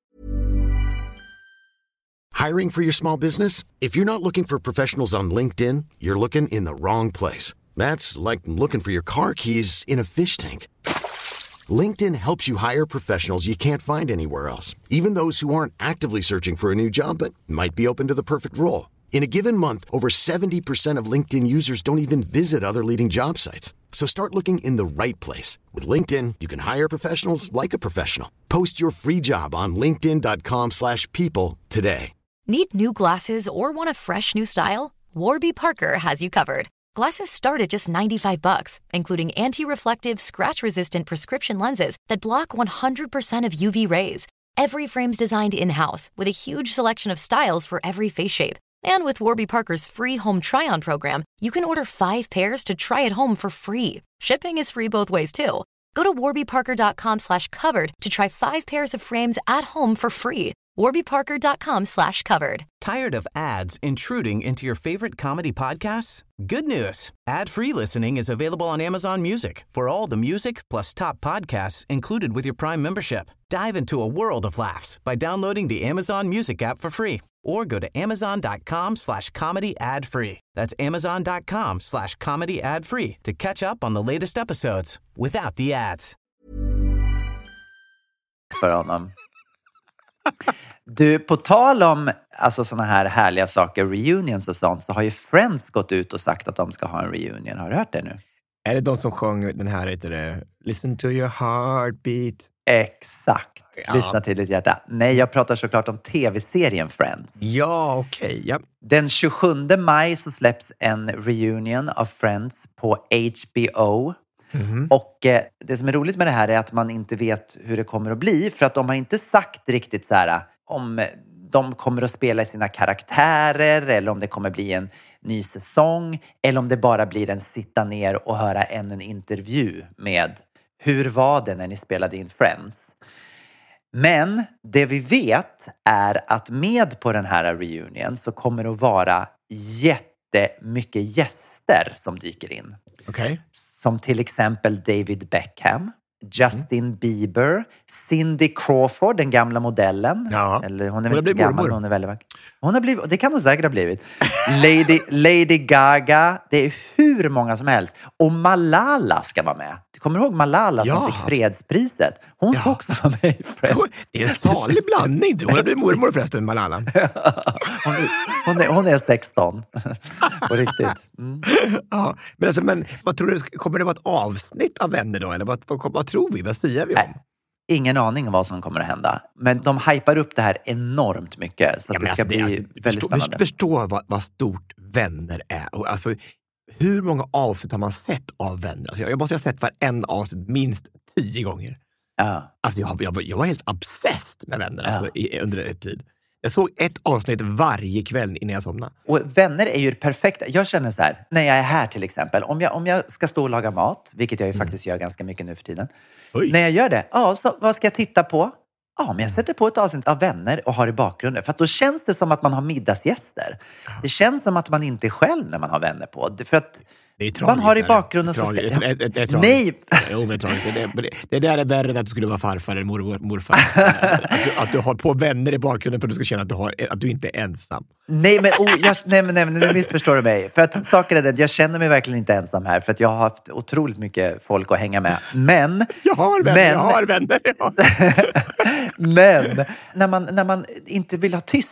Hiring for your small business? If you're not looking for professionals on LinkedIn, you're looking in the wrong place. That's like looking for your car keys in a fish tank. LinkedIn helps you hire professionals you can't find anywhere else, even those who aren't actively searching for a new job but might be open to the perfect role. In a given month, over seventy percent of LinkedIn users don't even visit other leading job sites. So start looking in the right place. With LinkedIn, you can hire professionals like a professional. Post your free job on linkedin dot com slash people today. Need new glasses or want a fresh new style? Warby Parker has you covered. Glasses start at just ninety-five bucks, including anti-reflective, scratch-resistant prescription lenses that block one hundred percent of U V rays. Every frame's designed in-house with a huge selection of styles for every face shape. And with Warby Parker's free home try-on program, you can order five pairs to try at home for free. Shipping is free both ways too. Go to warby parker dot com slash covered to try five pairs of frames at home for free. warby parker dot com slash covered. Tired of ads intruding into your favorite comedy podcasts? Good news. Ad-free listening is available on Amazon Music for all the music plus top podcasts included with your Prime membership. Dive into a world of laughs by downloading the Amazon Music app for free or go to amazon dot com slash comedy ad free. That's amazon dot com slash comedy ad free to catch up on the latest episodes without the ads. För honom. Du, på tal om alltså, såna här härliga saker, reunions och sånt, så har ju Friends gått ut och sagt att de ska ha en reunion. Har du hört det nu? Är det de som sjöng den här, heter det Listen to your heartbeat? Exakt. Ja. Lyssna till ditt hjärta. Nej, jag pratar såklart om tv-serien Friends. Ja, okej. Okay. Ja. Den tjugosjunde maj så släpps en reunion av Friends på H B O. Mm. Och eh, det som är roligt med det här är att man inte vet hur det kommer att bli. För att de har inte sagt riktigt så här om de kommer att spela sina karaktärer eller om det kommer bli en ny säsong eller om det bara blir en sitta ner och höra ännu en intervju med hur var det när ni spelade in Friends. Men det vi vet är att med på den här reunion så kommer det att vara jättemycket gäster som dyker in. Okay. Som till exempel David Beckham, Justin mm. Bieber, Cindy Crawford, den gamla modellen. Ja. Eller hon är hon väl inte så gammal, hon är väldigt vacker. Hon har blivit, det kan hon säkert ha blivit. Lady, Lady Gaga, det är hur många som helst. Och Malala ska vara med. Du kommer ihåg Malala som ja. fick fredspriset? Hon ska ja. också vara med i Friends. Det är en salig blandning. Hon har blivit mormor förresten, Malala. hon, är, hon, är, hon är sexton. På riktigt. Mm. Ja, men, alltså, men vad tror du? Kommer det vara ett avsnitt av Vänner då? Eller vad, vad, vad tror vi? Vad säger vi om? Nej. Ingen aning om vad som kommer att hända. Men de hypar upp det här enormt mycket. Så ja, att det ska alltså, bli alltså, väldigt förstå, spännande. Förstå vad, vad stort Vänner är. Och alltså, hur många avsnitt har man sett av Vänner? Alltså, jag, jag måste ha sett varenda avsnitt minst tio gånger. Ja. Alltså, jag, jag, jag var helt obsessed med Vänner ja. alltså, i, under ett tid. Jag såg ett avsnitt varje kväll innan jag somnade. Och Vänner är ju det perfekta. Jag känner så här, när jag är här till exempel. Om jag, om jag ska stå och laga mat, vilket jag ju mm. faktiskt gör ganska mycket nu för tiden. Oj. När jag gör det, ja, så vad ska jag titta på? Ja, men jag sätter på ett avsnitt av Vänner och har i bakgrunden. För att då känns det som att man har middagsgäster. Ja. Det känns som att man inte är själv när man har Vänner på. För att det är tragiskt, man har i bakgrunden så ska... ska... Det, det, det, det Nej! Jo, men det, det, det där är värre än att du skulle vara farfar eller mor, morfar. att, du, att du har på Vänner i bakgrunden för att du ska känna att du, har, att du inte är ensam. Nej, men, oh, jag, nej, men, nej, men nu missförstår du mig. För att saker är det, jag känner mig verkligen inte ensam här. För att jag har haft otroligt mycket folk att hänga med. Men... Jag har vänner, men, jag har vänner. Jag har. Men när man, när man inte vill ha tyst.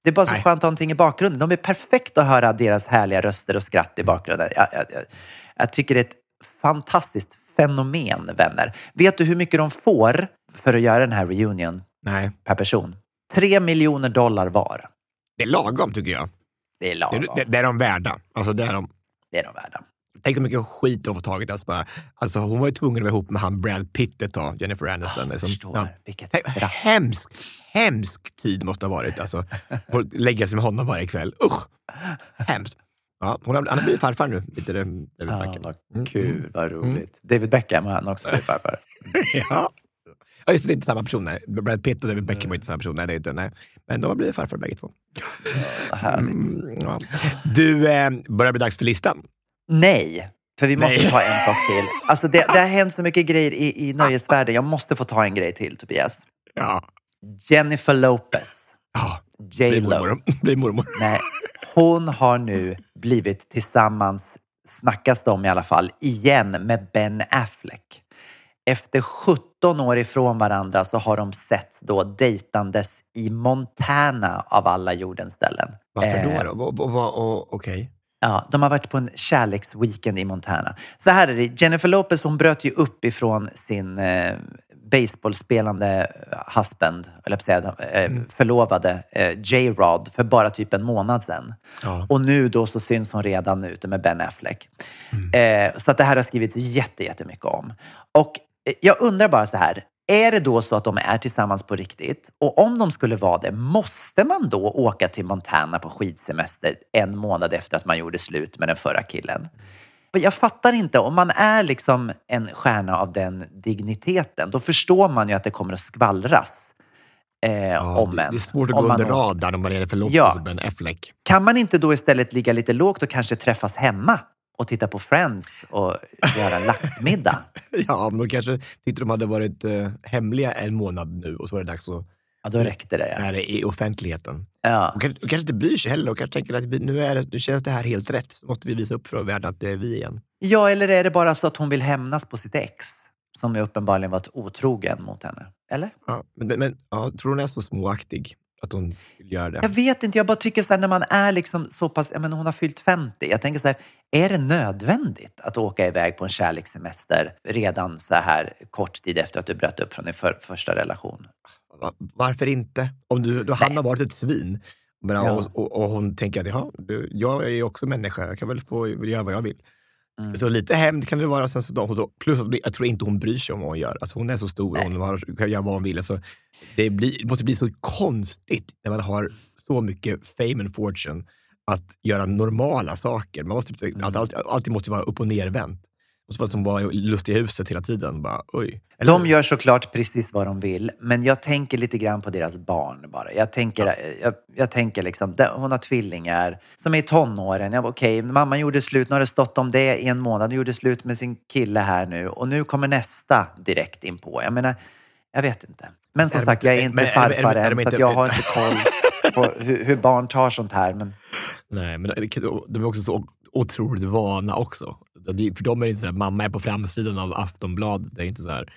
Det är bara så Nej. skönt att ha någonting i bakgrunden. De är perfekt att höra deras härliga röster och skratt i bakgrunden. Jag, jag, jag, jag tycker det är ett fantastiskt fenomen, vänner. Vet du hur mycket de får för att göra den här reunion? Nej. Per person? Tre miljoner dollar var. Det är lagom, tycker jag. Det är lagom. Det, det, det är de värda. Alltså, det är de. Det är de värda. Tänk hur mycket skit de får tagit. Alltså, bara, alltså, hon var ju tvungen att vara ihop med han Brad Pitt ett tag, Jennifer Aniston. Jag liksom. förstår. Ja. Vilket Tänk, straff. hemsk, hemsk tid måste ha varit. Alltså, får lägga sig med honom varje kväll. Usch! Hemskt. Ja, hon har, han har blivit farfar nu. Lite det, David Ja, Beckham. vad Mm. kul, vad roligt. Mm. David Beckham har han också blivit farfar. Ja. Ja, just det, det är inte samma person. Nej. Brad Pitt och David Beckham var inte samma person. Nej, det är inte, nej. Men de har blivit farfar bägge två. Vad härligt. Mm, ja. Du, eh, börjar bli dags för listan. Nej, för vi måste Nej. ta en sak till. Alltså det, det har hänt så mycket grejer i, i nöjesvärlden. Jag måste få ta en grej till, Tobias. Ja. Jennifer Lopez. Ja. Blir J-Lo. mormor. Blir mormor. Nej, hon har nu blivit tillsammans, snackas de i alla fall, igen med Ben Affleck. Efter sjutton år ifrån varandra så har de setts då dejtandes i Montana av alla jordens ställen. Varför Eh, då? då? Och, och, och, och, Okej. Ja, de har varit på en kärleksweekend i Montana. Så här är det. Jennifer Lopez, hon bröt ju upp ifrån sin eh, baseballspelande husband, eller säga, eh, Mm. förlovade eh, J-Rod för bara typ en månad sedan. Ja. Och nu då så syns hon redan ute med Ben Affleck. Mm. Eh, så att det här har skrivits jätte, jättemycket om. Och eh, jag undrar bara så här. Är det då så att de är tillsammans på riktigt? Och om de skulle vara det, måste man då åka till Montana på skidsemester en månad efter att man gjorde slut med den förra killen? Jag fattar inte, om man är liksom en stjärna av den digniteten, då förstår man ju att det kommer att skvallras eh, Ja, om det, en. det är svårt att Om gå man under åker. radarn om man är för Lopez Ja. och Ben Affleck. Kan man inte då istället ligga lite lågt och kanske träffas hemma och titta på Friends och göra en laxmiddag? Ja, men de kanske tyckte de hade varit eh, hemliga en månad nu och så var det dags att Ja, då räckte det. Ja. när det är i offentligheten. Ja. Och kanske, och kanske inte bryr sig heller och kanske tänker att vi- nu, är det, nu känns det här helt rätt. Så måste vi visa upp för världen att det är vi igen. ja, eller är det bara så att hon vill hämnas på sitt ex som ju uppenbarligen varit otrogen mot henne? Eller? Ja, men men, men ja, tror hon är så småaktig att hon vill göra det? Jag vet inte, jag bara tycker så här, när man är liksom så pass, jag menar, hon har fyllt femtio. Jag tänker så här, är det nödvändigt att åka iväg på en kärlekssemester redan så här kort tid efter att du bröt upp från din för, första relation? Va- Varför inte? Om du, då han har varit ett svin men, Ja. och, och, och hon tänker att ja, du, jag är ju också människa, jag kan väl få göra vad jag vill. Mm. Så lite hämnd kan det vara. Sen så då, så, plus att jag tror inte hon bryr sig om vad hon gör. Alltså hon är så stor och hon har, kan göra vad hon vill. Alltså, det, blir, det måste bli så konstigt när man har så mycket fame and fortune att göra normala saker. Man måste, Mm. allt, allt, alltid måste vara upp och nervänt. Och så var det som bara lust i huset hela tiden. Bara, oj. Eller- De gör såklart precis vad de vill, men jag tänker lite grann på deras barn bara. Jag tänker, jag, jag tänker liksom, det- hon har tvillingar som är i tonåren. Jag bara, okej, mamma gjorde slut, nu har det stått om det i en månad. Hon gjorde slut med sin kille här nu och nu kommer nästa direkt in på. Jag menar, jag vet inte. Men som Är de sagt, inte- jag är inte men är de- farfar är de- är de än, så att inte- jag har inte koll på hur, hur barn tar sånt här. Men Nej, men de är också så otroligt vana också. För de är inte så här, mamma är på framsidan av Aftonbladet. Det är inte så här,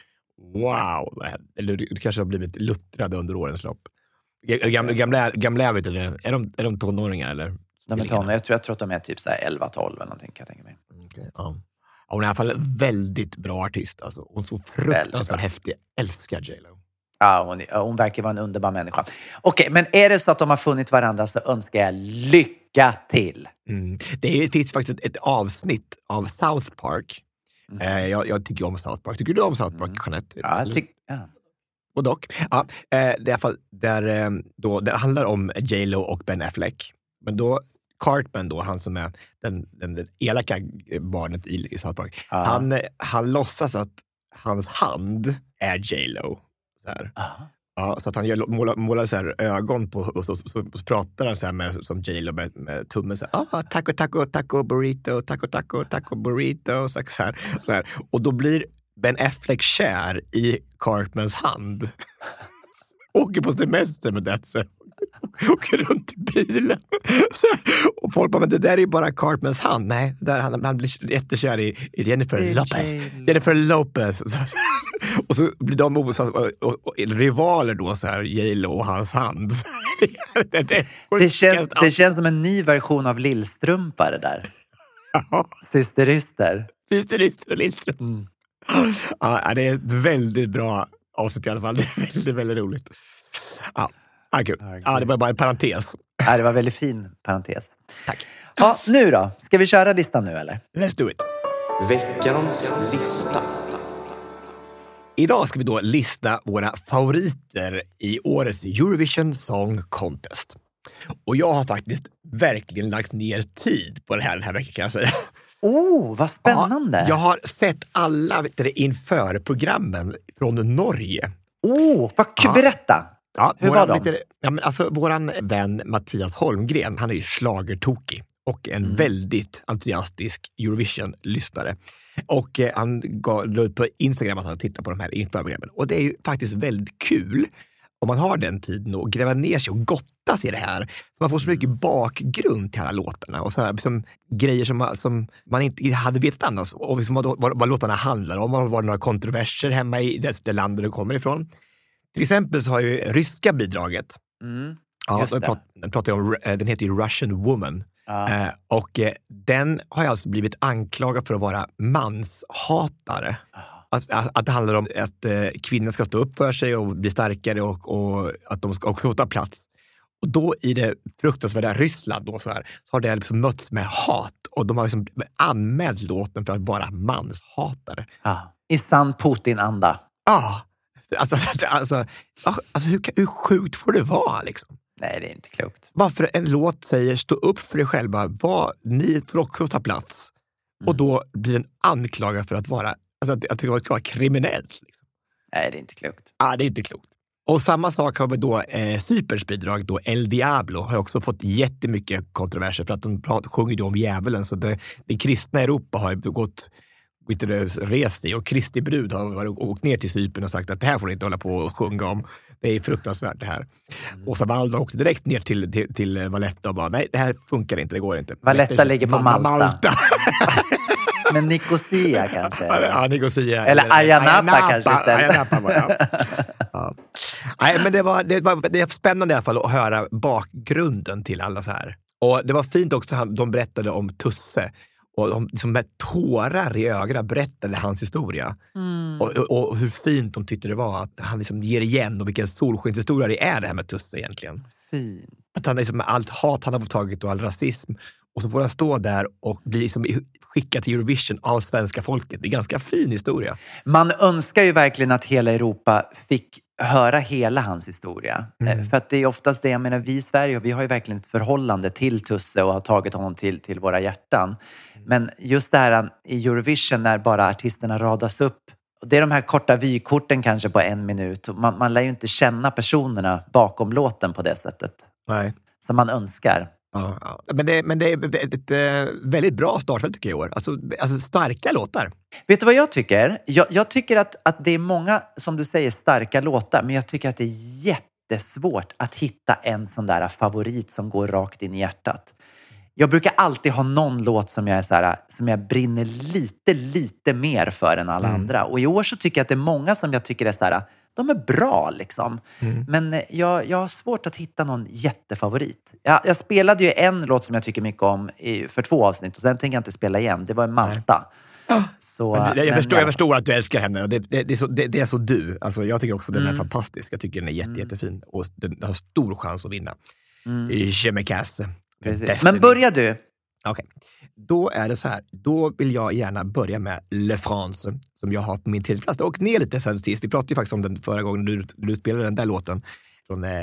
wow. vad händer? Eller du kanske har blivit luttrade under årens lopp. Gamla, gamla, gamla jag vet inte, är de, är de tonåringar eller? de är tonåringar. Jag tror, jag tror att de är typ så här elva tolv eller någonting, kan jag tänka mig. Okay, ja. Ja, hon är i alla fall en väldigt bra artist. Alltså. Hon är så fruktansvärt häftig. Jag älskar J-Lo. Ja, hon, ja, hon verkar vara en underbar människa. Okej, men är det så att de har funnit varandra så önskar jag lycka till. Mm. Det är- finns faktiskt ett, ett avsnitt av South Park. Mm. Eh, jag, jag tycker om South Park. Tycker du om South Park, Mm. Jeanette? Ja, jag Eller? tycker... Ja. Och dock. Ja, eh, det är i alla fall där eh, då, det handlar om J-Lo och Ben Affleck. Men då Cartman då, han som är den, den, den elaka barnet i, i South Park. Ja. Han, eh, han låtsas att hans hand är J-Lo. Så här. Aha. Ja, så att han gör, målar, målar så här ögon på och så, så, så, så pratar han så här med, som J-Lo med, med tummen så här, ah, taco, taco, taco, burrito, taco, taco, taco, burrito, så här, så här. Och då blir Ben Affleck kär i Cartmans hand. Åker på semester med det, så åker runt i bilen. Så här. Och folk bara, men det där är ju bara Cartmans hand. Nej, där han, han blir jättekär i, i Jennifer Det är Lopez. J-Lo. Jennifer Lopez. Så, och så blir de och, och, och, rivaler då, så här, J-Lo och hans hand. det, det, Det känns, det känns som en ny version av Lillstrumpa det där. Ja. Systerister. Systerister och Lillstrump. Mm. Ja, det är ett väldigt bra avsnitt i alla fall. Det är väldigt, väldigt roligt. Ja, ja, kul. Ja, det var bara en parentes. Ja, det var väldigt fin parentes. Tack. Ja, nu då? Ska vi köra listan nu eller? Let's do it. Veckans lista. Idag ska vi då lista våra favoriter i årets Eurovision Song Contest. Och jag har faktiskt verkligen lagt ner tid på det här den här veckan kan jag säga. Oh, vad spännande! Ja, jag har sett alla vet du, inför programmen från Norge. Oh, vad kul! Ja. Berätta! Ja, Hur våran, var de? vet du, ja, men alltså, våran vän Mattias Holmgren, han är ju schlagertokig och en mm. väldigt entusiastisk Eurovision-lyssnare. Och eh, han la ut på Instagram att han tittar på de här införprogrammen. Och det är ju faktiskt väldigt kul om man har den tiden och gräva ner sig och gotta sig i det här. Så man får så mycket bakgrund till alla låtarna och så här, liksom, grejer som, som man inte hade vetat annars. Och liksom, vad, vad, vad låtarna handlar om, om det var några kontroverser hemma i det, det landet det kommer ifrån. Till exempel så har ju ryska bidraget. Mm, ja, just den, pratar, den, pratar om, den heter ju Russian Woman. Ja. Eh, och eh, den har alltså blivit anklagad för att vara manshatare. Att, att, att det handlar om att eh, kvinnor ska stå upp för sig och bli starkare och, och att de ska också ta plats. Och då i det fruktansvärda Ryssland då så, här, så har det liksom mötts med hat. Och de har liksom anmält låten för att vara manshatare. Ja. I sann Putin-anda. Ja, alltså, alltså, alltså hur, hur sjukt får det vara liksom? Nej, det är inte klokt. Varför en låt säger stå upp för dig själva, vad, ni får också ta plats. Mm. Och då blir den anklagad för att vara, alltså att, att det ska vara kriminellt. Liksom. Nej, det är inte klokt. Ja, det är inte klokt. Och samma sak har vi då eh, Cyperns bidrag då, El Diablo, har också fått jättemycket kontroverser för att de pratar, sjunger då om djävulen. Så det, det kristna Europa har gått rest i och Kristi brud har varit, åkt ner till Cypern och sagt att det här får ni inte hålla på och sjunga om. Det är fruktansvärt det här. Mm. Åsa Waldau åkte direkt ner till, till, till Valletta och bara, nej det här funkar inte, det går inte. Valletta ligger på Malta. Malta. Men Nicosia kanske? Ja, Nicosia. Eller Ayia Napa kanske istället. Ayia Napa var, ja. Ja. Nej, men det var, det var det är spännande i alla fall att höra bakgrunden till alla så här. Och det var fint också att de berättade om Tusse. Och de liksom med tårar i ögonen berättade hans historia. Mm. Och, och, och hur fint de tyckte det var att han liksom ger igen och vilken solskenshistoria det är det här med Tusse egentligen. Fint. Att han liksom med allt hat han har tagit och all rasism. Och så får han stå där och bli liksom skickad till Eurovision av svenska folket. Det är en ganska fin historia. Man önskar ju verkligen att hela Europa fick höra hela hans historia. Mm. För att det är oftast det, jag menar vi i Sverige, vi har ju verkligen ett förhållande till Tusse och har tagit honom till, till våra hjärtan. Men just det här i Eurovision när bara artisterna radas upp, det är de här korta vykorten kanske på en minut. Man, man lär ju inte känna personerna bakom låten på det sättet. Nej. Som man önskar. Ja, ja. Men, det, men det är ett, ett, ett väldigt bra startfält tycker jag i år. Alltså, alltså starka låtar. Vet du vad jag tycker? Jag, jag tycker att, att det är många, som du säger, starka låtar. Men jag tycker att det är jättesvårt att hitta en sån där favorit som går rakt in i hjärtat. Jag brukar alltid ha någon låt som jag, är så här, som jag brinner lite, lite mer för än alla mm. andra. Och i år så tycker jag att det är många som jag tycker är så här, de är bra liksom. Mm. Men jag, jag har svårt att hitta någon jättefavorit. Jag, jag spelade ju en låt som jag tycker mycket om i, för två avsnitt och sen tänker jag inte spela igen. Det var en Malta. Ja. Så, det, jag, men, förstår, ja. jag förstår att du älskar henne. Det, det, det, är, så, det, det är så du. Alltså, jag tycker också att den är mm. fantastisk. Jag tycker den är jätte, mm. jättefin. Och den har stor chans att vinna. Mm. I Chemicasse. Men börjar du? Okej. Okay. Då är det så här. Då vill jag gärna börja med Le France. Som jag har på min tredje plats. Och ner lite sen sist. Vi pratade ju faktiskt om den förra gången du, du spelade den där låten. Från eh,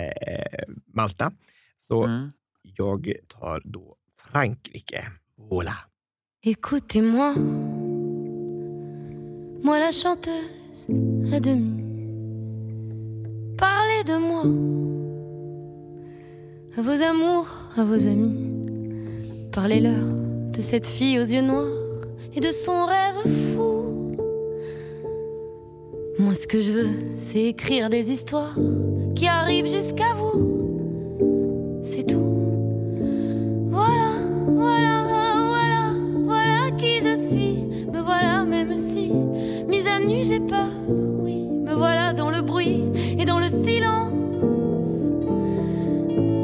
Malta. Så mm. jag tar då Frankrike. Voilà. Écoutez-moi, moi la chanteuse à demi. Parlez de moi, à vos amours, à vos amis. Parlez-leur de cette fille aux yeux noirs et de son rêve fou. Moi ce que je veux, c'est écrire des histoires qui arrivent jusqu'à vous. C'est tout. Voilà, voilà, voilà, voilà qui je suis. Me voilà même si, mise à nu j'ai peur, oui. Me voilà dans le bruit et dans le silence.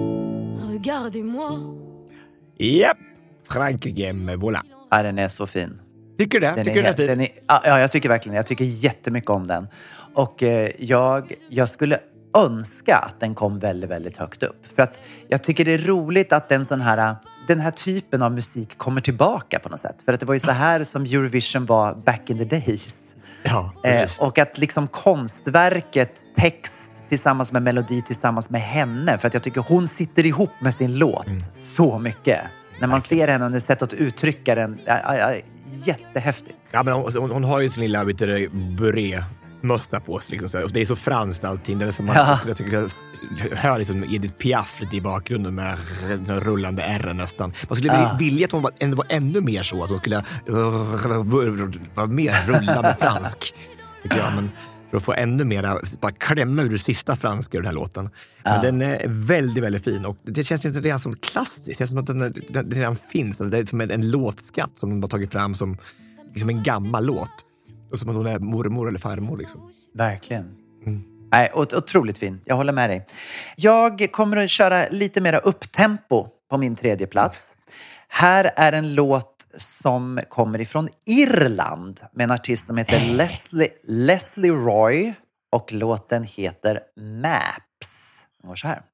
Regardez-moi. Japp, Frankrike med Voilà. Ja, den är så fin. Tycker du det? Den tycker är, du det är fin? den är, ja, jag tycker verkligen. Jag tycker jättemycket om den. Och eh, jag, jag skulle önska att den kom väldigt, väldigt högt upp. För att jag tycker det är roligt att den, sån här, den här typen av musik kommer tillbaka på något sätt. För att det var ju så här som Eurovision var back in the days. Ja, eh, och att liksom konstverket, text tillsammans med melodi tillsammans med henne. För att jag tycker hon sitter ihop med sin låt mm. så mycket. När man ser henne under sätt att uttrycka den, ja, ja, ja, jättehäftigt. Ja, men hon, hon har ju sin lilla buré mössa på sig. Liksom, så. Och det är så franskt allting. Det är som man, ja. jag tycker jag hör liksom Edith Piaf lite i bakgrunden med den rullande R nästan. Man skulle ja. vilja att hon var, ändå var ännu mer så. Att hon skulle vara mer rullande fransk. Tycker jag. Men för att få ännu mer, bara klämma ur det sista franska ur den här låten. Men ja. den är väldigt, väldigt fin. Och det känns inte redan som klassiskt. Det känns som att den, den, den redan finns. Det är som en, en låtskatt som de har tagit fram som liksom en gammal låt. Och som att hon är mormor eller farmor liksom. Verkligen. Mm. Nej, otroligt fin. Jag håller med dig. Jag kommer att köra lite mera upptempo på min tredje plats. Här är en låt som kommer ifrån Irland med en artist som heter Leslie, Leslie Roy. Och låten heter Maps. Den går så här.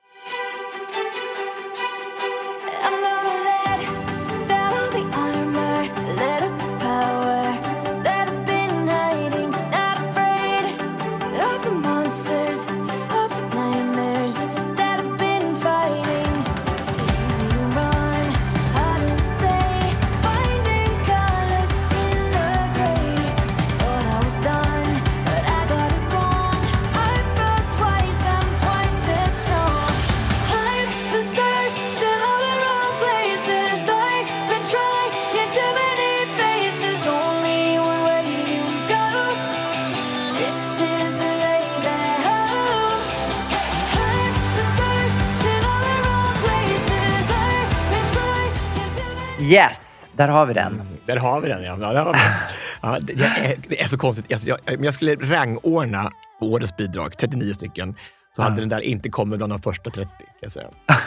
Yes, där har vi den. Mm, där har vi den, ja. Där har vi den. Ja, det, det, är, det är så konstigt. Jag, jag, jag skulle rangordna årets bidrag, trettionio stycken. Så hade mm. den där inte kommit bland de första trettio, kan jag säga.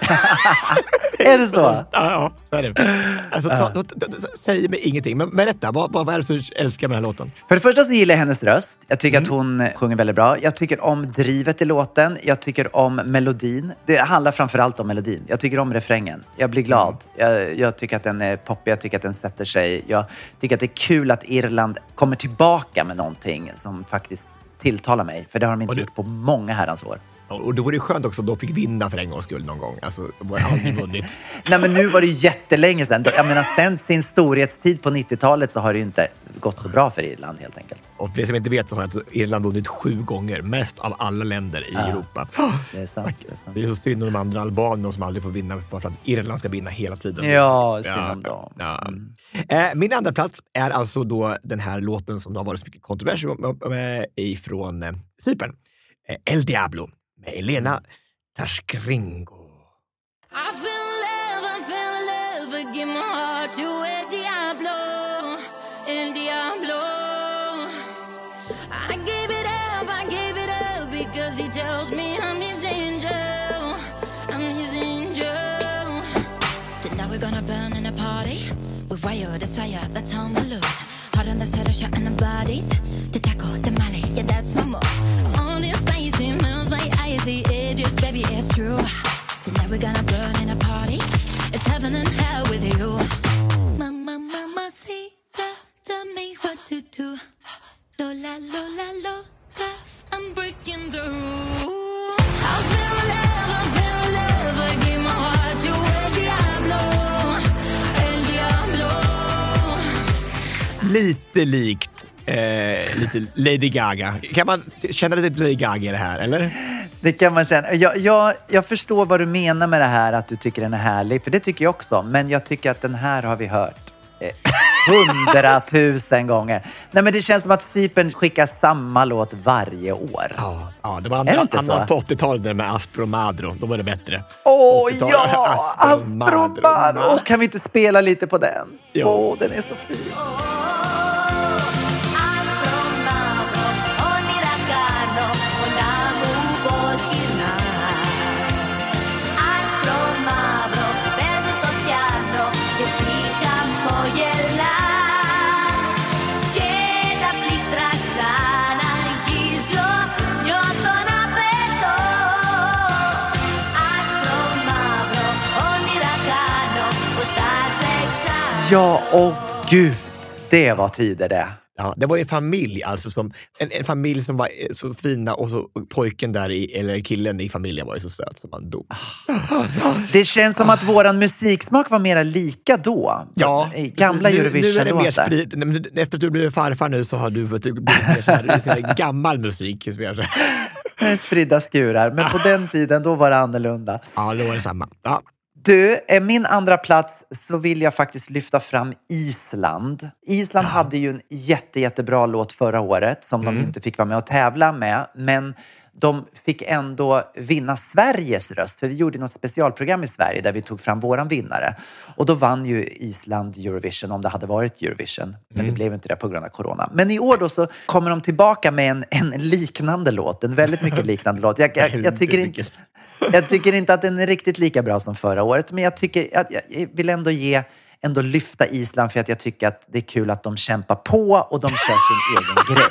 Är det så? Ja, ja, så är det. Alltså, ta, då, då, då, säg mig ingenting. Men berätta, vad, vad är det du älskar med den här låten? För det första så gillar jag hennes röst. Jag tycker mm. att hon sjunger väldigt bra. Jag tycker om drivet i låten. Jag tycker om melodin. Det handlar framförallt om melodin. Jag tycker om refrängen. Jag blir glad. Jag, jag tycker att den är poppig. Jag tycker att den sätter sig. Jag tycker att det är kul att Irland kommer tillbaka med någonting som faktiskt tilltalar mig. För det har de inte det... gjort på många herrans år. Och då var det skönt också att de fick vinna för en gångs skull någon gång. Alltså, de har aldrig vunnit. Nej, men nu var det ju jättelänge sedan. Jag menar, sen sin storhetstid på nittiotalet så har det ju inte gått så bra för Irland helt enkelt. Och för det som inte vet så har Irland vunnit sju gånger. Mest av alla länder i ja, Europa. Det är sant. Det är, sant. Det är så synd om de andra albanerna som aldrig får vinna bara för att Irland ska vinna hela tiden. Ja, synd om dem. Ja. Mm. Eh, min andra plats är alltså då den här låten som det har varit så mycket kontrovers med ifrån eh, Cypern. Eh, El Diablo. Med Elena Taschkringo. I feel love, I feel love, but give my heart to El Diablo, El Diablo. I gave it up, I gave it up, because he tells me I'm his angel, I'm his angel. Tonight we're gonna burn in a party, with wire, there's fire, that's on the loose. Hard on the set of shot and the bodies, to tackle the Mali, yeah that's my move. On this spicy melts my icy edges, baby it's true. Tonight we're gonna burn in a party, it's heaven and hell with you. Mama, mama, see, tell me what to do. Lola, Lola, Lola, I'm breaking through. I feel love, I feel love, I give my heart to El Diablo, El Diablo. Lite likt eh, lite Lady Gaga. Kan man känna lite Lady Gaga i det här, eller? Det kan man känna. Jag, jag, jag förstår vad du menar med det här, att du tycker den är härlig. För det tycker jag också. Men jag tycker att den här har vi hört eh, hundratusen gånger. Nej, men det känns som att Cypern skickar samma låt varje år. Ja, ja det var andra, det annat på åttiotalet med Aspro Madro. Då var det bättre. Åh, oh, ja! Aspro Madro! Kan vi inte spela lite på den? Åh, oh, den är så fin. Ja, åh gud. Det var tider det. Ja, det var en familj alltså som en, en familj som var så fina och så pojken där i, eller killen i familjen var ju så söt som man dog. Det känns som att våran musiksmak var mera lika då. Ja, i gamla nu, Eurovision nu är det mer sprit, efter att du blev farfar nu så har du fått blivit mer så här, så här gammal musik. Spridda skurar, men på den tiden då var det annorlunda. Ja, då var det samma. Ja. Du, min andra plats så vill jag faktiskt lyfta fram Island. Island ja. hade ju en jätte, jättebra låt förra året som mm. de inte fick vara med och tävla med. Men de fick ändå vinna Sveriges röst. För vi gjorde något specialprogram i Sverige där vi tog fram våran vinnare. Och då vann ju Island Eurovision om det hade varit Eurovision. Men mm. det blev inte det på grund av corona. Men i år då så kommer de tillbaka med en, en liknande låt. En väldigt mycket liknande låt. Jag, jag, jag tycker inte... Jag tycker inte att den är riktigt lika bra som förra året. Men jag, tycker, att jag vill ändå ge, ändå lyfta Island för att jag tycker att det är kul att de kämpar på och de kör sin egen grej.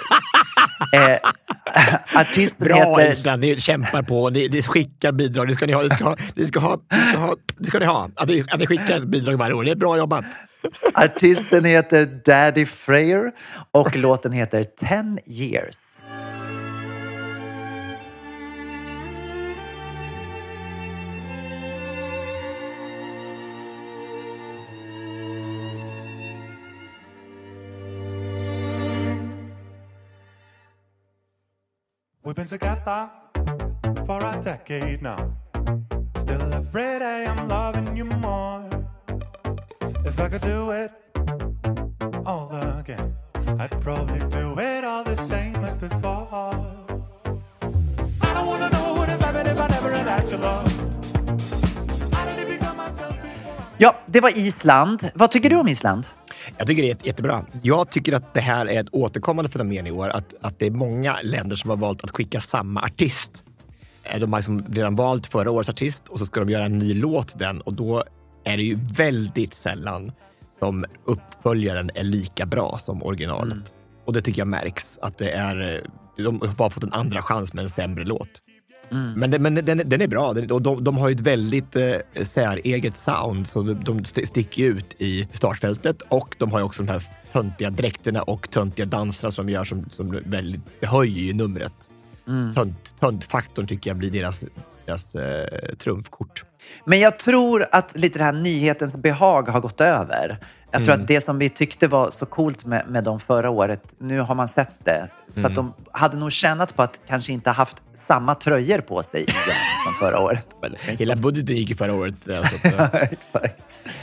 Eh, artisten bra heter... Island, ni kämpar på, ni, ni skickar bidrag, det ska ni ha, det ska ha, det ska ha, det ska ha, det ska ni ha. Att ni, att ni skickar bidrag varje år, det är bra jobbat. Artisten heter Daddy Freyr och låten heter Ten Years. We've been together for a decade now. Still every day I'm loving you more. If I could do it all again, I'd probably do it all the same as before. I don't wanna know what would have happened if I never had had your love. I didn't become myself before. Ja, det var Island. Vad tycker du om Island? Jag tycker det är jättebra. Jag tycker att det här är ett återkommande fenomen i år. Att, att det är många länder som har valt att skicka samma artist. De har liksom redan valt förra årets artist och så ska de göra en ny låt till den. Och då är det ju väldigt sällan som uppföljaren är lika bra som originalet. Mm. Och det tycker jag märks. Att det är, de har bara fått en andra chans med en sämre låt. Mm. Men, det, men den, den är bra. De, de, de har ju ett väldigt eh, säreget sound så de, de sticker ut i startfältet och de har ju också de här töntiga dräkterna och töntiga danserna som de gör som, som väldigt, det höjer ju numret. Mm. Tönt, töntfaktorn tycker jag blir deras, deras eh, trumfkort. Men jag tror att lite det här nyhetens behag har gått över. Jag tror mm. att det som vi tyckte var så coolt med, med dem förra året, nu har man sett det. Så mm. att de hade nog tjänat på att kanske inte haft samma tröjor på sig igen som förra året. Hela budgeten gick förra året. Alltså, exakt.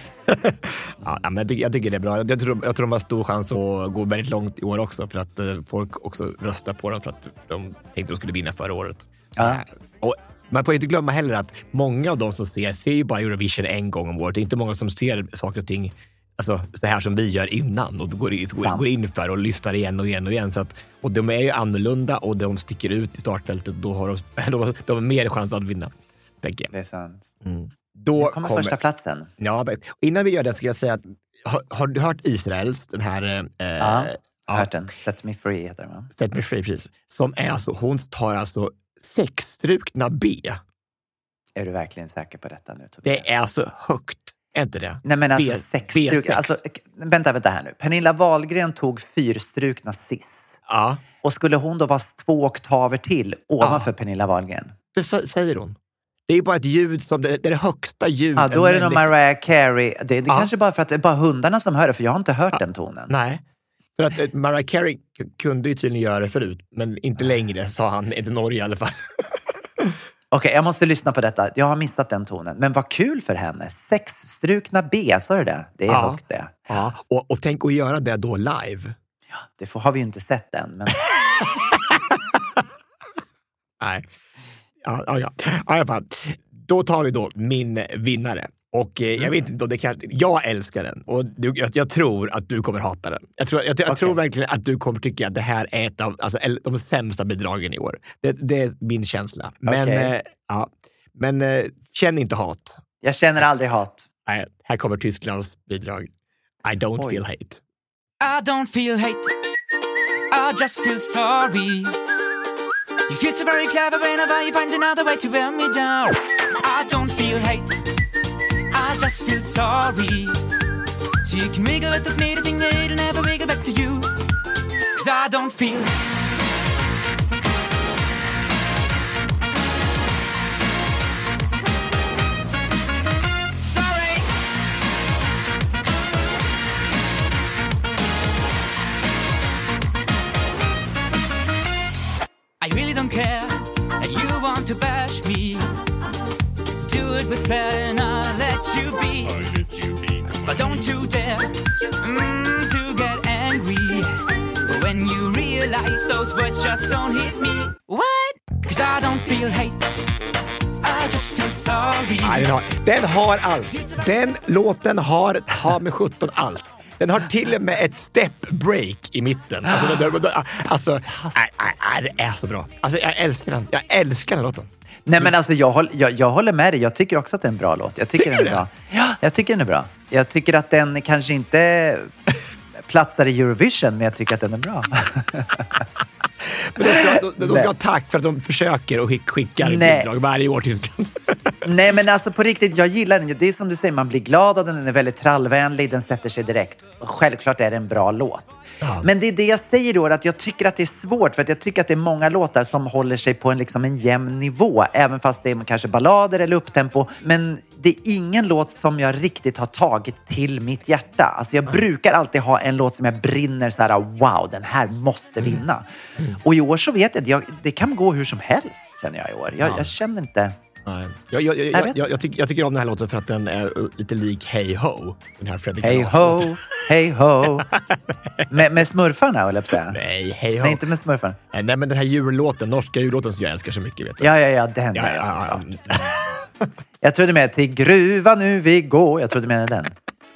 Ja, men jag, tycker, jag tycker det är bra. Jag tror, jag tror de har stor chans att gå väldigt långt i år också för att uh, folk också röstar på dem för att de tänkte att de skulle vinna förra året. Ja. Uh, och man får inte glömma heller att många av de som ser, ser ju bara Eurovision en gång om året. Det är inte många som ser saker och ting alltså, så här som vi gör innan och går, går, går in för och lyssnar igen och igen och igen. Så att, och de är ju annorlunda och de sticker ut i startfältet. Då har de, de, de har mer chans att vinna, tänker jag. Det är sant. Mm. Då kommer, kommer första platsen. Ja, innan vi gör det ska jag säga att har, har du hört Israels den här eh, ja, jag har hört den. Set Me Free heter den. Set Me Free, precis. Som är alltså, hon tar alltså sexstrukna B. Är du verkligen säker på detta nu, Tobias? Det är alltså högt, är inte det? Nej, men alltså sexstrukna. Alltså, vänta, vänta här nu. Pernilla Wahlgren tog fyrstrukna cis. Ja. Och skulle hon då vara två oktaver till ovanför ja. Pernilla Wahlgren? Det säger hon. Det är bara ett ljud som, det är det högsta ljud. Ja, då är det nog Mariah Carey. Det är det ja. kanske bara för att det är bara hundarna som hör det, för jag har inte hört ja. den tonen. Nej, för att Mariah Carey kunde ju tydligen göra det förut, men inte längre, sa han, inte Norge i alla fall. Okej, okay, jag måste lyssna på detta. Jag har missat den tonen. Men vad kul för henne. Sexstrukna B, sa du det? Det är ja. högt det. Ja, och, och tänk att göra det då live. Ja, det får, har vi ju inte sett än, men... Nej. Ja, ja, ja. ja ja, då tar vi då min vinnare. Och eh, jag vet inte om det kan... Jag älskar den. Och du, jag, jag tror att du kommer hata den. Jag tror, jag, jag okay. tror verkligen att du kommer tycka att det här är ett av alltså, de sämsta bidragen i år. Det, det är min känsla. Men, okay. eh, ja, men eh, känn inte hat. Jag känner aldrig hat. Nej, här kommer Tysklands bidrag. I don't Oj. feel hate. I don't feel hate. I just feel sorry. You feel so very clever whenever you find another way to wear me down. I don't feel hate. I just feel sorry. So you can wiggle it, me the thing that it'll never wiggle back to you. Cause I don't feel sorry. I really don't care that you want to bash me. Do it with flair and I'll let you be. I'll let you be. But don't you dare mm, to get angry when you realize those words just don't hit me. What? Cause I don't feel hate, I just feel sorry. Nej, den, har, den har allt. Den låten har, har med sjutton allt. Den har till och med ett step break i mitten. Alltså, det, det, alltså nej, nej, det är så bra. Alltså, jag älskar den. Jag älskar den låten. Nej, men alltså jag, håll, jag, jag håller med dig. Jag tycker också att det är en bra låt. Jag tycker, tycker den är bra. Ja, jag tycker den är bra. Jag tycker att den kanske inte platsar i Eurovision, men jag tycker att den är bra. Men de ska, de, de ska ha tack för att de försöker och skick, skickar bidrag varje år till Tyskland. Nej, men alltså på riktigt, jag gillar den. Det är som du säger, man blir glad av den. Den är väldigt trallvänlig, den sätter sig direkt. Och självklart är det en bra låt. Ja. Men det är det jag säger då, att jag tycker att det är svårt. För att jag tycker att det är många låtar som håller sig på en, liksom en jämn nivå. Även fast det är kanske ballader eller upptempo. Men det är ingen låt som jag riktigt har tagit till mitt hjärta. Alltså jag mm. brukar alltid ha en låt som jag brinner så här: wow, den här måste vinna. Mm. Mm. Och i år så vet jag att jag, det kan gå hur som helst, känner jag i år. Jag, ja. jag känner inte... Nej. Jag, jag, jag, jag, jag, jag, tycker, jag tycker om den här låten för att den är lite lik Hey Ho. Den här Fredrik Hey Ho, Hey Ho. med, med smurfarna, eller jag säga? Nej, Hey Ho. Nej, inte med smurfarna. Nej, men den här djurlåten, norska djurlåten som jag älskar så mycket, vet du. Ja, ja, ja, den ja, är ja, ja, ja. Jag trodde med till gruva nu vi går. Jag trodde med den.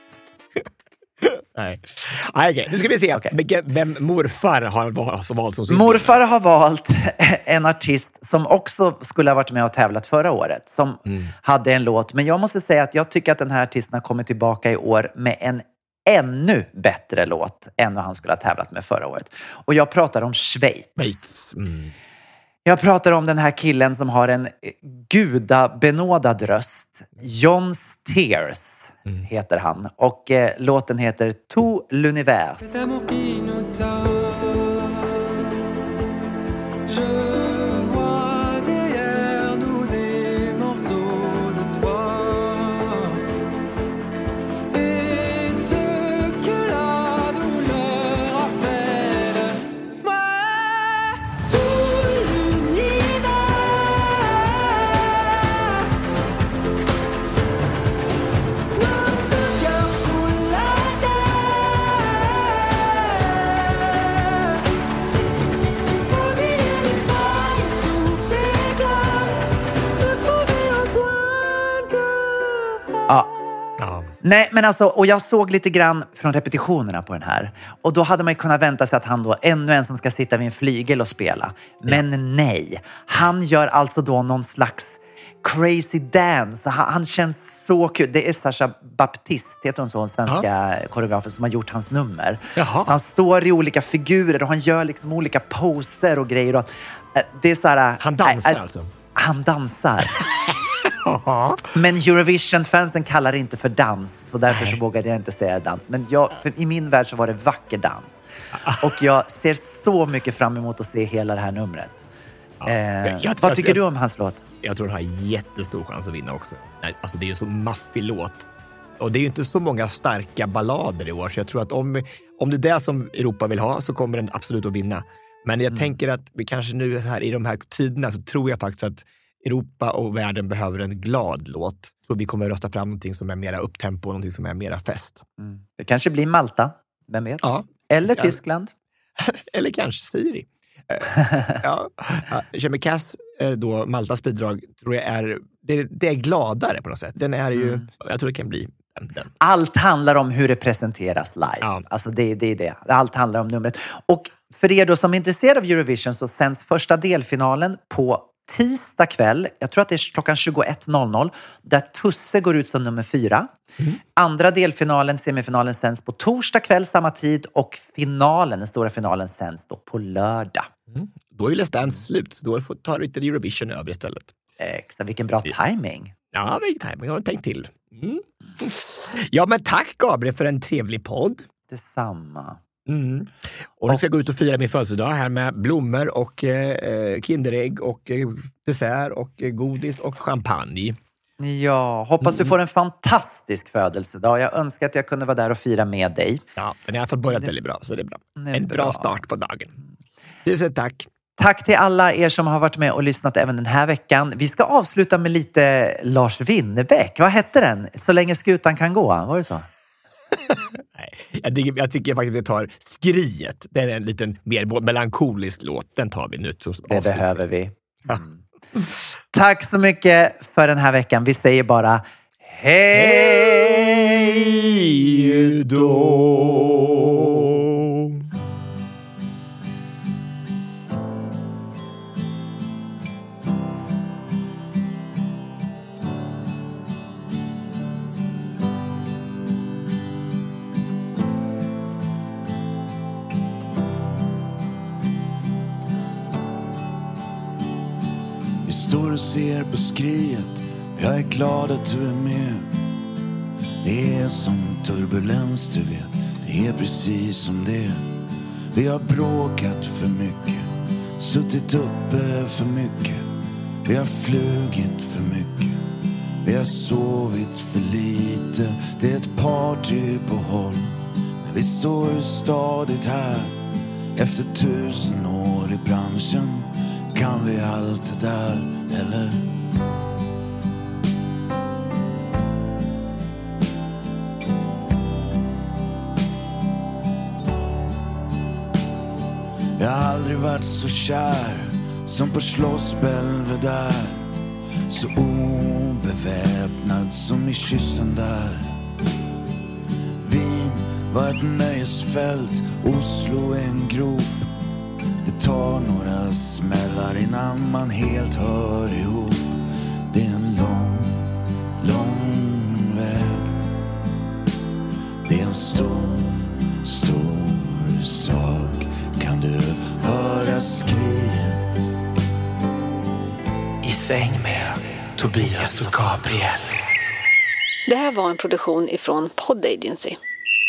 Nej. Okej, okay. Nu ska vi se okay. vem morfar har valt som sin Morfar har valt en artist som också skulle ha varit med och tävlat förra året. Som mm. hade en låt. Men jag måste säga att jag tycker att den här artisten har kommit tillbaka i år med en ännu bättre låt än vad han skulle ha tävlat med förra året. Och jag pratar om Schweiz. Schweiz. Mm. Jag pratar om den här killen som har en gudabenådad röst. John Steers mm. heter han. Och eh, låten heter Tout l'univers. Ja. Ja. Nej, men alltså, och jag såg lite grann från repetitionerna på den här. Och då hade man ju kunnat vänta sig att han då, ännu en som ska sitta vid en flygel och spela. Men ja. nej, han gör alltså då någon slags crazy dance. Han, han känns så kul. Det är Sasha Baptiste, heter hon så, en svenska ja. koreografer som har gjort hans nummer. Jaha. Så han står i olika figurer och han gör liksom olika poser och grejer. Och, äh, det är så här, han dansar äh, alltså? Han dansar. Men Eurovision-fansen kallar det inte för dans, så därför så vågade jag inte säga dans. Men jag, för i min värld så var det vacker dans. Och jag ser så mycket fram emot att se hela det här numret. Ja. Eh, jag, jag, vad tycker jag, du om hans låt? Jag tror han har jättestor chans att vinna också. Alltså det är ju så maffig låt. Och det är ju inte så många starka ballader i år. Så jag tror att om, om det är det som Europa vill ha så kommer den absolut att vinna. Men jag mm. tänker att vi kanske nu här i de här tiderna så tror jag faktiskt att Europa och världen behöver en glad låt. Så vi kommer att rösta fram någonting som är mera upptempo och någonting som är mera fest. Mm. Det kanske blir Malta, vem vet? Ja. Eller Tyskland. Eller kanske Siri. ja. Chemicass, då Maltas bidrag, tror jag är det, det är gladare på något sätt. Den är ju, mm. jag tror det kan bli den, den. Allt handlar om hur det presenteras live. Ja. Alltså det, det är det. Allt handlar om numret. Och för er då som är intresserade av Eurovision så sänds första delfinalen på tisdag kväll, jag tror att det är klockan tjugoett noll noll, där Tusse går ut som nummer fyra. Mm. Andra delfinalen, semifinalen, sänds på torsdag kväll samma tid och finalen, den stora finalen, sänds då på lördag. Mm. Då är ju Let's Dance slut, så då får ta lite Eurovision över istället. Exakt, vilken bra timing. Ja, vilken timing, jag har tänkt till. Mm. Ja, men tack Gabriel för en trevlig podd. Detsamma. Mm. Och nu ska jag gå ut och fira min födelsedag här med blommor och eh, kinderägg och eh, dessert och eh, godis och champagne. Ja, hoppas Mm. du får en fantastisk födelsedag. Jag önskar att jag kunde vara där och fira med dig. Ja, den har i alla fall börjat väldigt bra, så det är bra. Det är En bra bra. start på dagen. Tusen tack. Tack till alla er som har varit med och lyssnat även den här veckan. Vi ska avsluta med lite Lars Winnerbäck. Vad hette den? Så länge skutan kan gå, var det så? Nej, jag, tycker, jag tycker faktiskt att vi tar Skriet. Det är en liten mer melankolisk låt. Den tar vi nu. Det avslutar. behöver vi. Ja. Tack så mycket för den här veckan. Vi säger bara hej då! Vi står och ser på Skriet. Jag är glad att du är med. Det är som turbulens, du vet. Det är precis som det. Vi har bråkat för mycket, suttit uppe för mycket. Vi har flugit för mycket, vi har sovit för lite. Det är ett party på håll, men vi står stadigt här. Efter tusen år i branschen kan vi allt det där, eller? Jag har aldrig varit så kär som på Schloss Belvedere. Så obeväpnad som i kyssen där. Wien var ett nöjesfält, Oslo en grop. Det tar några smällar innan man helt hör ihop. Det är en lång, lång väg. Det är en stor, stor sak. Kan du höra skriet? I säng med Tobias och Gabriel. Det här var en produktion ifrån Pod Agency.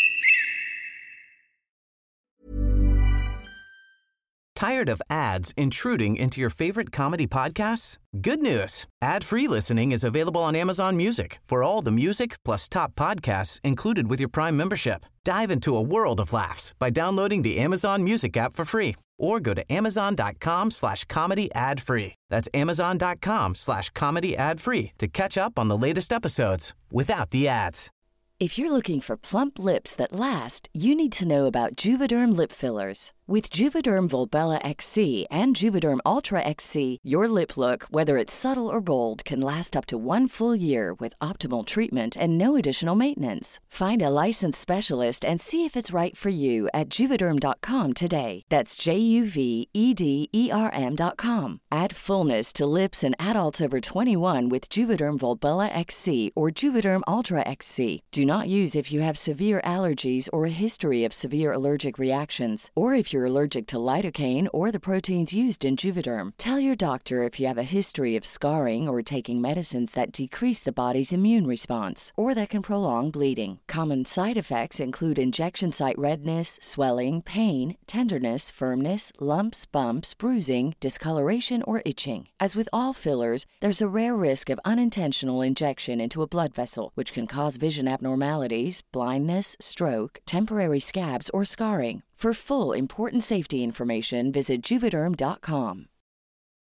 Tired of ads intruding into your favorite comedy podcasts? Good news. Ad-free listening is available on Amazon Music for all the music plus top podcasts included with your Prime membership. Dive into a world of laughs by downloading the Amazon Music app for free or go to amazon.com slash comedy ad free. That's amazon.com slash comedy ad free to catch up on the latest episodes without the ads. If you're looking for plump lips that last, you need to know about Juvederm lip fillers. With Juvederm Volbella X C and Juvederm Ultra X C, your lip look, whether it's subtle or bold, can last up to one full year with optimal treatment and no additional maintenance. Find a licensed specialist and see if it's right for you at juvederm dot com today. That's J U V E D E R M dot com. Add fullness to lips in adults over twenty-one with Juvederm Volbella X C or Juvederm Ultra X C. Do not use if you have severe allergies or a history of severe allergic reactions, or if you're allergic to lidocaine or the proteins used in Juvederm. Tell your doctor if you have a history of scarring or taking medicines that decrease the body's immune response or that can prolong bleeding. Common side effects include injection site redness, swelling, pain, tenderness, firmness, lumps, bumps, bruising, discoloration, or itching. As with all fillers, there's a rare risk of unintentional injection into a blood vessel, which can cause vision abnormalities, blindness, stroke, temporary scabs, or scarring. For full, important safety information, visit Juvederm dot com.